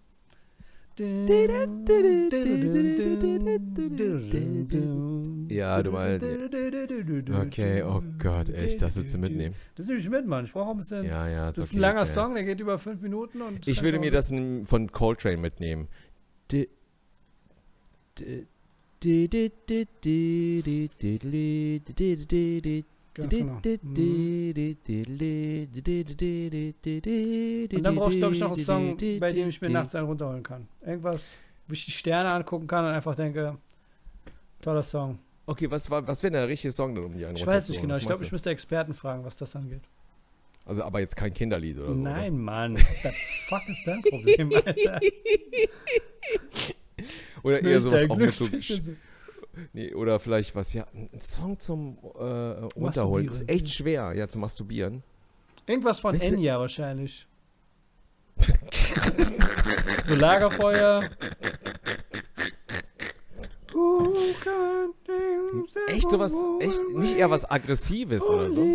Ja, du meinst. Okay, oh Gott, echt, das willst du mitnehmen. Das nehme ich mit, Mann. Ich brauche auch ein bisschen. Ja, ja, Das ist okay, ein langer Jazz. Song, der geht über fünf Minuten. Und Ich würde mir das n- von Coltrane mitnehmen. Di- di- di- di- di- di- di- di- di- di- di- di- Ganz genau. di- Mhm. di- di- di- di- di- di- di- di- di- di- Und dann brauche ich, glaube ich, noch einen di- Song, di- bei dem ich mir di- nachts einen runterholen kann. Irgendwas, wo ich die Sterne angucken kann und einfach denke, toller Song. Okay, was, war- was wäre der richtige Song denn, um die einen Ich weiß nicht runterzuholen? genau. Was Ich glaube, meinst ich müsste Experten fragen, was das angeht. du? Also, aber jetzt kein Kinderlied oder so. Nein, Mann. What the fuck ist dein Problem, Alter? Oder, oder eher sowas Dein auch mit so. Glücksbärchen sind- Nee, oder vielleicht was, ja, ein Song zum äh, Runterholen. Ist Masturbieren. echt schwer, ja, zu masturbieren. Irgendwas von Willst du- Enya wahrscheinlich. So Lagerfeuer. Echt sowas, echt, nicht eher was Aggressives oder so.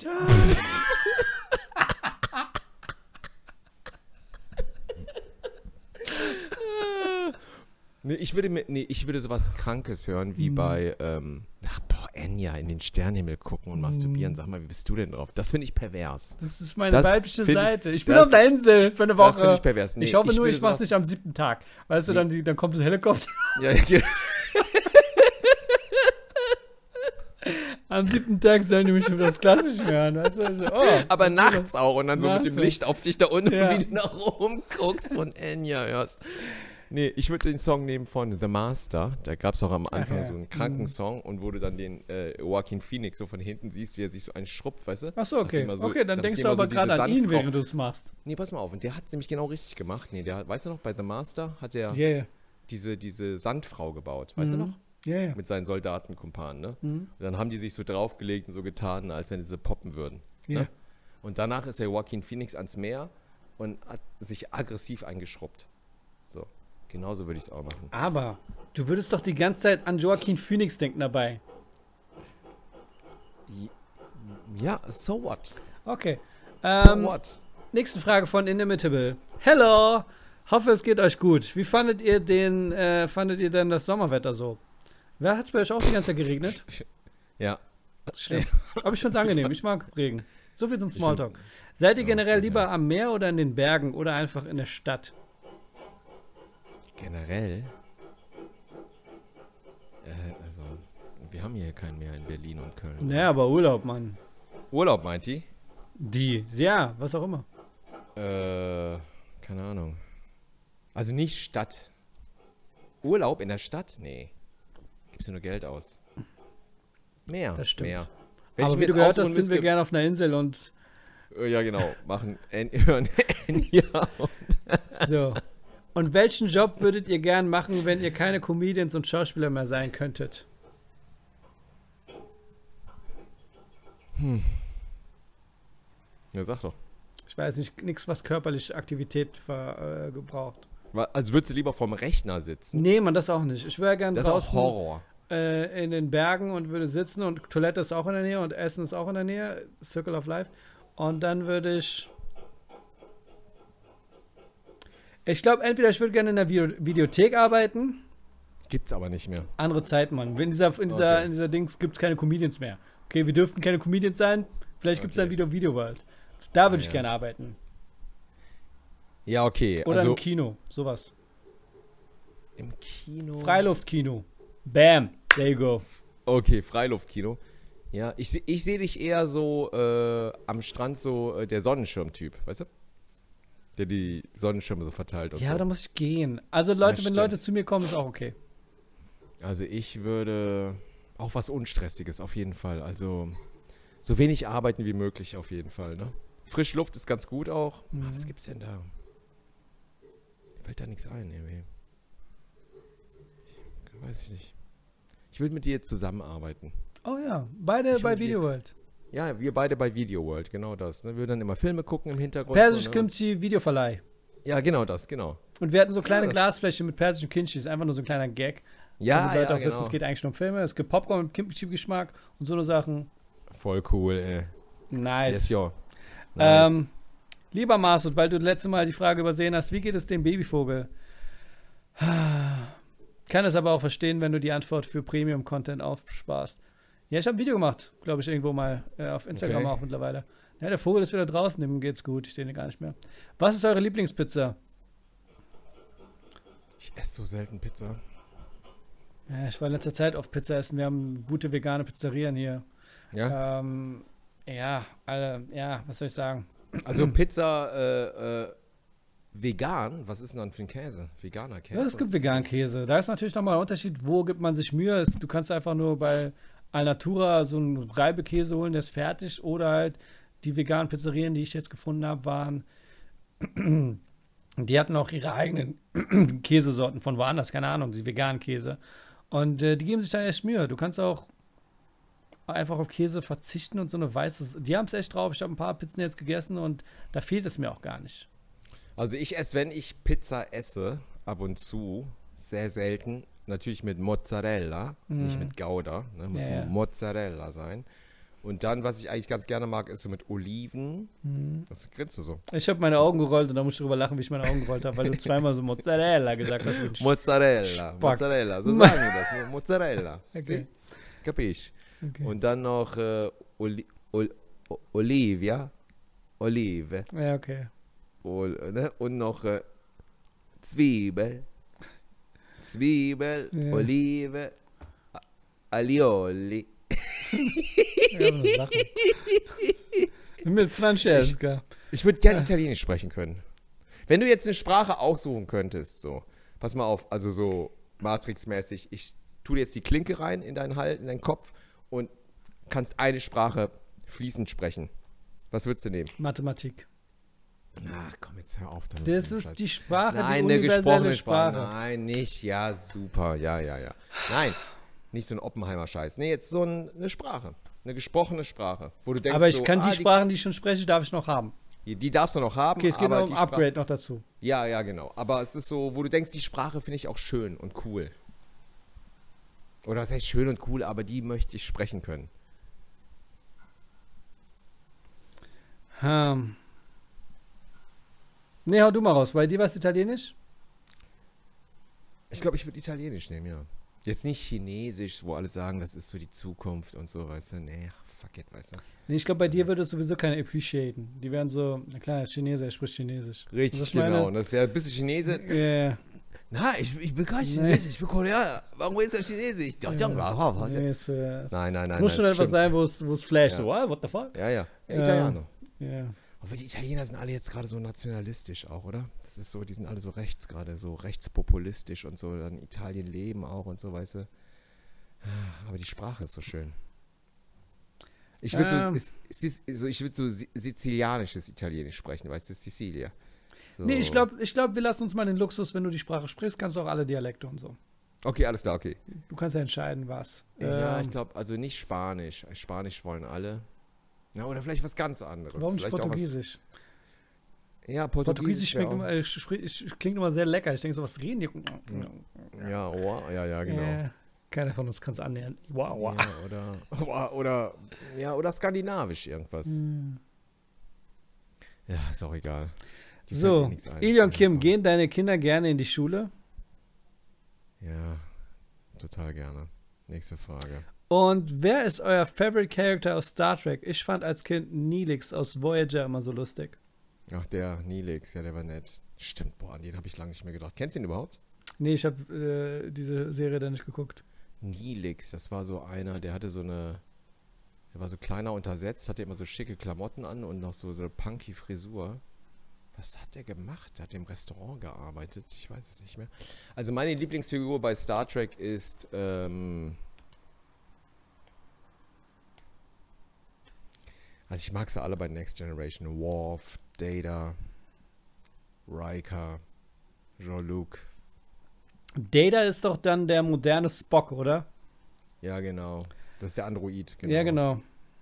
Nee, ich würde mir, nee, ich würde sowas Krankes hören, wie Hm. bei, ähm, ach, boah, Enya, in den Sternenhimmel gucken und masturbieren. Sag mal, wie bist du denn drauf? Das finde ich pervers. Das ist meine Das weibliche find ich- Seite. Ich bin das- auf der Insel für eine Woche. Das finde ich pervers. Nee, ich hoffe nur, würde ich mach's sowas- nicht am siebten Tag. Weißt du, Nee. dann, die, dann kommt das Helikopter. Ja, ja, Am siebten Tag sollen die mich über das Klassische hören. Weißt du? Also, oh, aber nachts auch und dann so Nachts mit dem auch. Licht auf dich da unten, Ja. wie du nach oben guckst und Enya hörst. Nee, ich würde den Song nehmen von The Master. Da gab es auch am Anfang ja. so einen kranken Song und wo du dann den äh, Joaquin Phoenix so von hinten siehst, wie er sich so einen schrubbt, weißt du? Ach so, okay. Nachdem er so- okay, dann nachdem denkst du er aber so diese gerade an ihn, Sandfrau- während du es machst. Nee, pass mal auf. Und der hat es nämlich genau richtig gemacht. Nee, der, weißt du noch, bei The Master hat er Ja, ja. diese, diese Sandfrau gebaut. Weißt du Mhm. noch? Ja, ja. Mit seinen Soldatenkumpanen, ne? Mhm. Und dann haben die sich so draufgelegt und so getan, als wenn sie poppen würden. Ja. Ne? Und danach ist der Joaquin Phoenix ans Meer und hat sich aggressiv eingeschrubbt. So, genauso würde ich es auch machen. Aber du würdest doch die ganze Zeit an Joaquin Phoenix denken dabei. Ja, so what? Okay. So Ähm, what? nächste Frage von Inimitable. Hello! Hoffe, es geht euch gut. Wie fandet ihr den, äh, fandet ihr denn das Sommerwetter so? Wer hat es bei euch auch die ganze Zeit geregnet? Ja. Stimmt. Aber ich finde es angenehm. Ich mag Regen. So viel zum Ich Smalltalk. Seid ihr Ja, generell okay, lieber ja. am Meer oder in den Bergen oder einfach in der Stadt? Generell. Äh, also, wir haben hier keinen mehr in Berlin und Köln. Naja, aber Urlaub, Mann. Urlaub meint die? Die. Ja, was auch immer. Äh, keine Ahnung. Also nicht Stadt. Urlaub in der Stadt? Nee. Gibst du nur Geld aus. Mehr, Das stimmt. mehr. Wenn Aber ich wie mir du jetzt gehört aussuchen hast, sind wir müsste- gerne auf einer Insel und Äh, Ja, genau. Machen en hören Enya. so. Und welchen Job würdet ihr gern machen, wenn ihr keine Comedians und Schauspieler mehr sein könntet? Ja, sag doch. Ich weiß nicht, nichts, was körperliche Aktivität ver, äh, gebraucht. Wa- Also würdest du lieber vorm Rechner sitzen? Nee, man, das auch nicht. Ich wäre gern Das ist auch draußen Horror. äh, in den Bergen und würde sitzen und Toilette ist auch in der Nähe und Essen ist auch in der Nähe. Circle of Life. Und dann würde ich. Ich glaube, entweder ich würde gerne in der Video Videothek arbeiten. Gibt's aber nicht mehr. Andere Zeiten, Mann. In dieser, in dieser, Okay. in dieser Dings gibt es keine Comedians mehr. Okay, wir dürften keine Comedians sein. Vielleicht gibt es Okay. dann wieder Video World. Da würde Ah, ich ja. gerne arbeiten. Ja, okay. Oder also im Kino. Sowas. im Kino. Freiluftkino. Bam. There you go. Okay, Freiluftkino. Ja, ich, seh- ich sehe dich eher so äh, am Strand, so äh, der Sonnenschirm-Typ, weißt du? Der die Sonnenschirme so verteilt und Ja, so. da muss ich gehen. Also Leute, wenn stimmt. Leute zu mir kommen, ist auch okay. Also ich würde auch was Unstressiges auf jeden Fall. Also so wenig arbeiten wie möglich auf jeden Fall, ne? Frische Luft ist ganz gut auch. Mhm. Ah, was gibt's denn da? Mir fällt da nichts ein, irgendwie. Ich, weiß ich nicht. Ich würde mit dir zusammenarbeiten. Oh ja, beide Ich bei und die- Video World. Ja, wir beide bei Video World, genau das. Ne? Wir würden dann immer Filme gucken im Hintergrund. Persisch so, ne? Kimchi Videoverleih. Ja, genau das, genau. Und wir hatten so kleine Ja, das- Glasfläche mit persischem Kimchi. Ist einfach nur so ein kleiner Gag. Ja, damit Leute ja, auch wissen, genau. es geht eigentlich nur um Filme. Es gibt Popcorn mit Kimchi-Geschmack und so eine Sachen. Voll cool, ey. Nice. Yes, yo. Nice. Ähm, lieber Masud, weil du das letzte Mal die Frage übersehen hast, wie geht es dem Babyvogel? Kann es aber auch verstehen, wenn du die Antwort für Premium-Content aufsparst. Ja, ich habe ein Video gemacht, glaube ich, irgendwo mal äh, auf Instagram Okay. auch mittlerweile. Ja, der Vogel ist wieder draußen, dem geht's gut, ich sehe ihn gar nicht mehr. Was ist eure Lieblingspizza? Ich esse so selten Pizza. Ja, ich war in letzter Zeit auf Pizza essen. Wir haben gute vegane Pizzerien hier. Ja? Ähm, ja, alle, ja, was soll ich sagen? Also Pizza äh, äh, vegan, was ist denn dann für ein Käse? Veganer Käse? Ja, es gibt veganen Käse. Da ist natürlich nochmal ein Unterschied, wo gibt man sich Mühe. Es- Du kannst einfach nur bei Alnatura so einen Reibekäse holen, der ist fertig. Oder halt die veganen Pizzerien, die ich jetzt gefunden habe, waren, die hatten auch ihre eigenen Käsesorten von woanders, keine Ahnung, die veganen Käse. Und äh, die geben sich da echt Mühe. Du kannst auch einfach auf Käse verzichten und so eine weiße, die haben es echt drauf. Ich habe ein paar Pizzen jetzt gegessen und da fehlt es mir auch gar nicht. Also ich esse, wenn ich Pizza esse, ab und zu, sehr selten, natürlich mit Mozzarella, nicht mit Gouda, ne, muss Ja, ja. Mozzarella sein. Und dann, was ich eigentlich ganz gerne mag, ist so mit Oliven. Was grinst du so? Ich habe meine Augen gerollt und da muss ich drüber lachen, wie ich meine Augen gerollt habe, weil du zweimal so Mozzarella gesagt hast. Mensch. Mozzarella, Spack. Mozzarella, so sagen wir das, Mo- Mozzarella. Okay. Si? Capisci? Okay. Und dann noch äh, Oli Ol O- Olivia, Olive. Ja, okay. Ol ne? Und noch äh, Zwiebel, Zwiebel, Ja. Olive, A- Alioli. Ja, so Sachen. Mit Francesca. Ich würde gerne Italienisch sprechen können. Wenn du jetzt eine Sprache aussuchen könntest, so, pass mal auf, also so Matrix-mäßig, ich tue dir jetzt die Klinke rein in deinen Hals, in deinen Kopf und kannst eine Sprache fließend sprechen. Was würdest du nehmen? Mathematik. Ach komm, jetzt hör auf damit. Das mit dem ist Scheiß. die Sprache, Nein, die eine universelle gesprochene Sprache. Sprache. Nein, nicht. Ja, super. Ja, ja, ja. Nein, nicht so ein Oppenheimer-Scheiß. Nee, jetzt so ein, eine Sprache. Eine gesprochene Sprache. Wo du denkst, Aber ich so, kann ah, die Sprachen, die ich schon spreche, darf ich noch haben. Die, die darfst du noch haben. Okay, es geht aber noch um die Spra- Upgrade noch dazu. Ja, ja, genau. Aber es ist so, wo du denkst, die Sprache finde ich auch schön und cool. Oder was heißt schön und cool, aber die möchte ich sprechen können. Hm. Nee, hau du mal raus. Bei dir war es Italienisch? Ich glaube, ich würde Italienisch nehmen, ja. Jetzt nicht Chinesisch, wo alle sagen, das ist so die Zukunft und so, weißt du. Nee, ach, fuck it, weißt du. Nee, ich glaube, bei dir würde es sowieso keiner appreciaten. Die wären so, na klar, er ist Chinese, er spricht Chinesisch. Richtig, Was ich meine? genau. Und das wäre ein bisschen Chinese. Ja. Na, ich, ich bin kein Nee. Chinesisch, ich bin Koreaner. Warum ist er Chinesisch? Ja, ja, ja, was? Nee, es, äh, es Nein, nein, nein. es muss schon nein, etwas stimmt. sein, wo es, wo es flasht. Ja. So, ah, what the fuck? Ja, ja. Ja. Italiano. Ja. Aber die Italiener sind alle jetzt gerade so nationalistisch auch, oder? Das ist so, die sind alle so rechts gerade, so rechtspopulistisch und so, dann Italien leben auch und so, weißt du. Aber die Sprache ist so schön. Ich würde so, Ähm. es- es ist- so, ich würd so si- sizilianisches Italienisch sprechen, weißt du, Sicilia. So. Nee, ich glaube, ich glaub, wir lassen uns mal den Luxus, wenn du die Sprache sprichst, kannst du auch alle Dialekte und so. Okay, alles klar, okay. Du kannst ja entscheiden, was. Ja, Ähm, ich glaube, also nicht Spanisch. Spanisch wollen alle. Ja, oder vielleicht was ganz anderes. Warum nicht vielleicht auch Portugiesisch? Was, ja, Portugiesisch Portugiesisch. wär schmeckt immer, äh, sprich- sch- klingt immer sehr lecker. Ich denke so, was reden die? auch- Ja, oh, ja, ja, genau. Äh, keiner von uns kann es annähern. Wow, wow. Ja, oder, oder, oder, ja, oder skandinavisch irgendwas. Hm. Ja, ist auch egal. Die fällt So, eh nichts ein. Eli und Kim, gehen deine Kinder gerne in die Schule? Ja, total gerne. Nächste Frage. Und wer ist euer Favorite Character aus Star Trek? Ich fand als Kind Neelix aus Voyager immer so lustig. Ach, der Neelix, ja, der war nett. Stimmt, boah, an den habe ich lange nicht mehr gedacht. Kennst du ihn überhaupt? Nee, ich habe äh, diese Serie da nicht geguckt. Neelix, das war so einer, der hatte so eine, der war so kleiner untersetzt, hatte immer so schicke Klamotten an und noch so, so eine punky Frisur. Was hat der gemacht? Der hat im Restaurant gearbeitet. Ich weiß es nicht mehr. Also meine Lieblingsfigur bei Star Trek ist, ähm also ich mag sie alle bei Next Generation. Worf, Data, Riker, Jean-Luc. Data ist doch dann der moderne Spock, oder? Ja, genau. Das ist der Android. Genau. Ja, genau.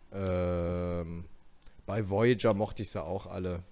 Ähm, bei Voyager mochte ich sie auch alle.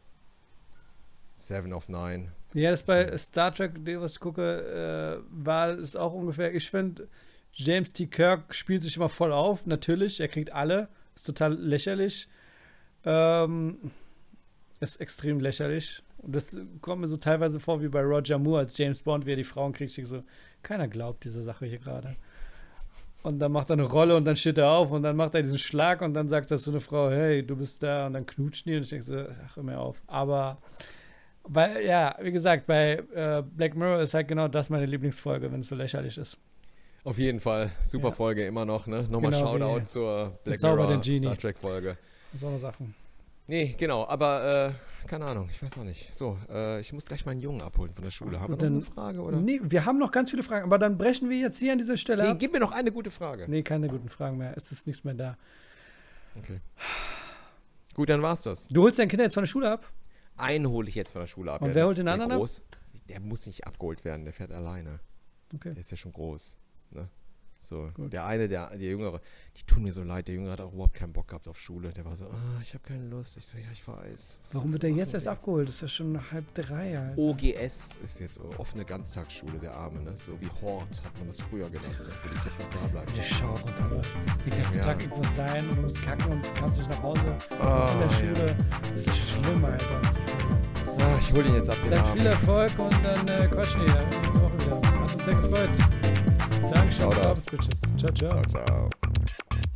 Seven of Nine. Ja, das bei Star Trek, dem, was ich gucke, äh, war es auch ungefähr. Ich finde, James T. Kirk spielt sich immer voll auf. Natürlich, er kriegt alle. Ist total lächerlich. Ähm, ist extrem lächerlich. Und das kommt mir so teilweise vor wie bei Roger Moore als James Bond, wie er die Frauen kriegt. Ich so, keiner glaubt diese Sache hier gerade. Und dann macht er eine Rolle und dann steht er auf und dann macht er diesen Schlag und dann sagt das so eine Frau, hey, du bist da und dann knutscht die und ich denke so, ach, hör mir auf. Aber, weil, ja, wie gesagt, bei äh, Black Mirror ist halt genau das meine Lieblingsfolge, wenn es so lächerlich ist. Auf jeden Fall. Super Ja. Folge immer noch, ne? Nochmal Genau, Shoutout wie- zur Black Zauber Mirror der Genie. Star Trek Folge. So eine Sachen. Nee, genau, aber äh, keine Ahnung, ich weiß auch nicht. So, äh, ich muss gleich meinen Jungen abholen von der Schule. Haben wir Gut, noch eine dann- Frage, oder? Nee, wir haben noch ganz viele Fragen, aber dann brechen wir jetzt hier an dieser Stelle Nee, ab. gib mir noch eine gute Frage. Nee, keine guten Fragen mehr. Es ist nichts mehr da. Okay. Gut, dann war's das. Du holst deine Kinder jetzt von der Schule ab? Einen hole ich jetzt von der Schule ab. Und ja, wer der- holt den der anderen ab? groß, Der muss nicht abgeholt werden, der fährt alleine. Okay. Der ist ja schon groß. Ne? So, Gut. der eine, der, der Jüngere, die tun mir so leid. Der Jüngere hat auch überhaupt keinen Bock gehabt auf Schule. Der war so, ah, ich habe keine Lust. Ich so, ja, ich weiß. Was Warum sollst wird du der jetzt machen, erst ey? abgeholt? Das ist ja schon halb drei, Alter. O G S ist jetzt offene Ganztagsschule, der Arme, ne? So wie Hort hat man das früher genannt. Da will ich jetzt auch da bleiben. Der Schau runterläuft. Den ganzen Ja. Tag irgendwo sein und du musst kacken und kannst nicht nach Hause. Du bist Ah, in der ja. Schule. Das ist schlimm, Alter. Ah, ich hol ihn jetzt ab den Dann Arm. viel Erfolg und dann äh, quatschen wir nächste Woche wieder. Hat uns sehr gefreut. Dankeschön, Shoutout. Bitches. Ciao, ciao. Ciao, ciao.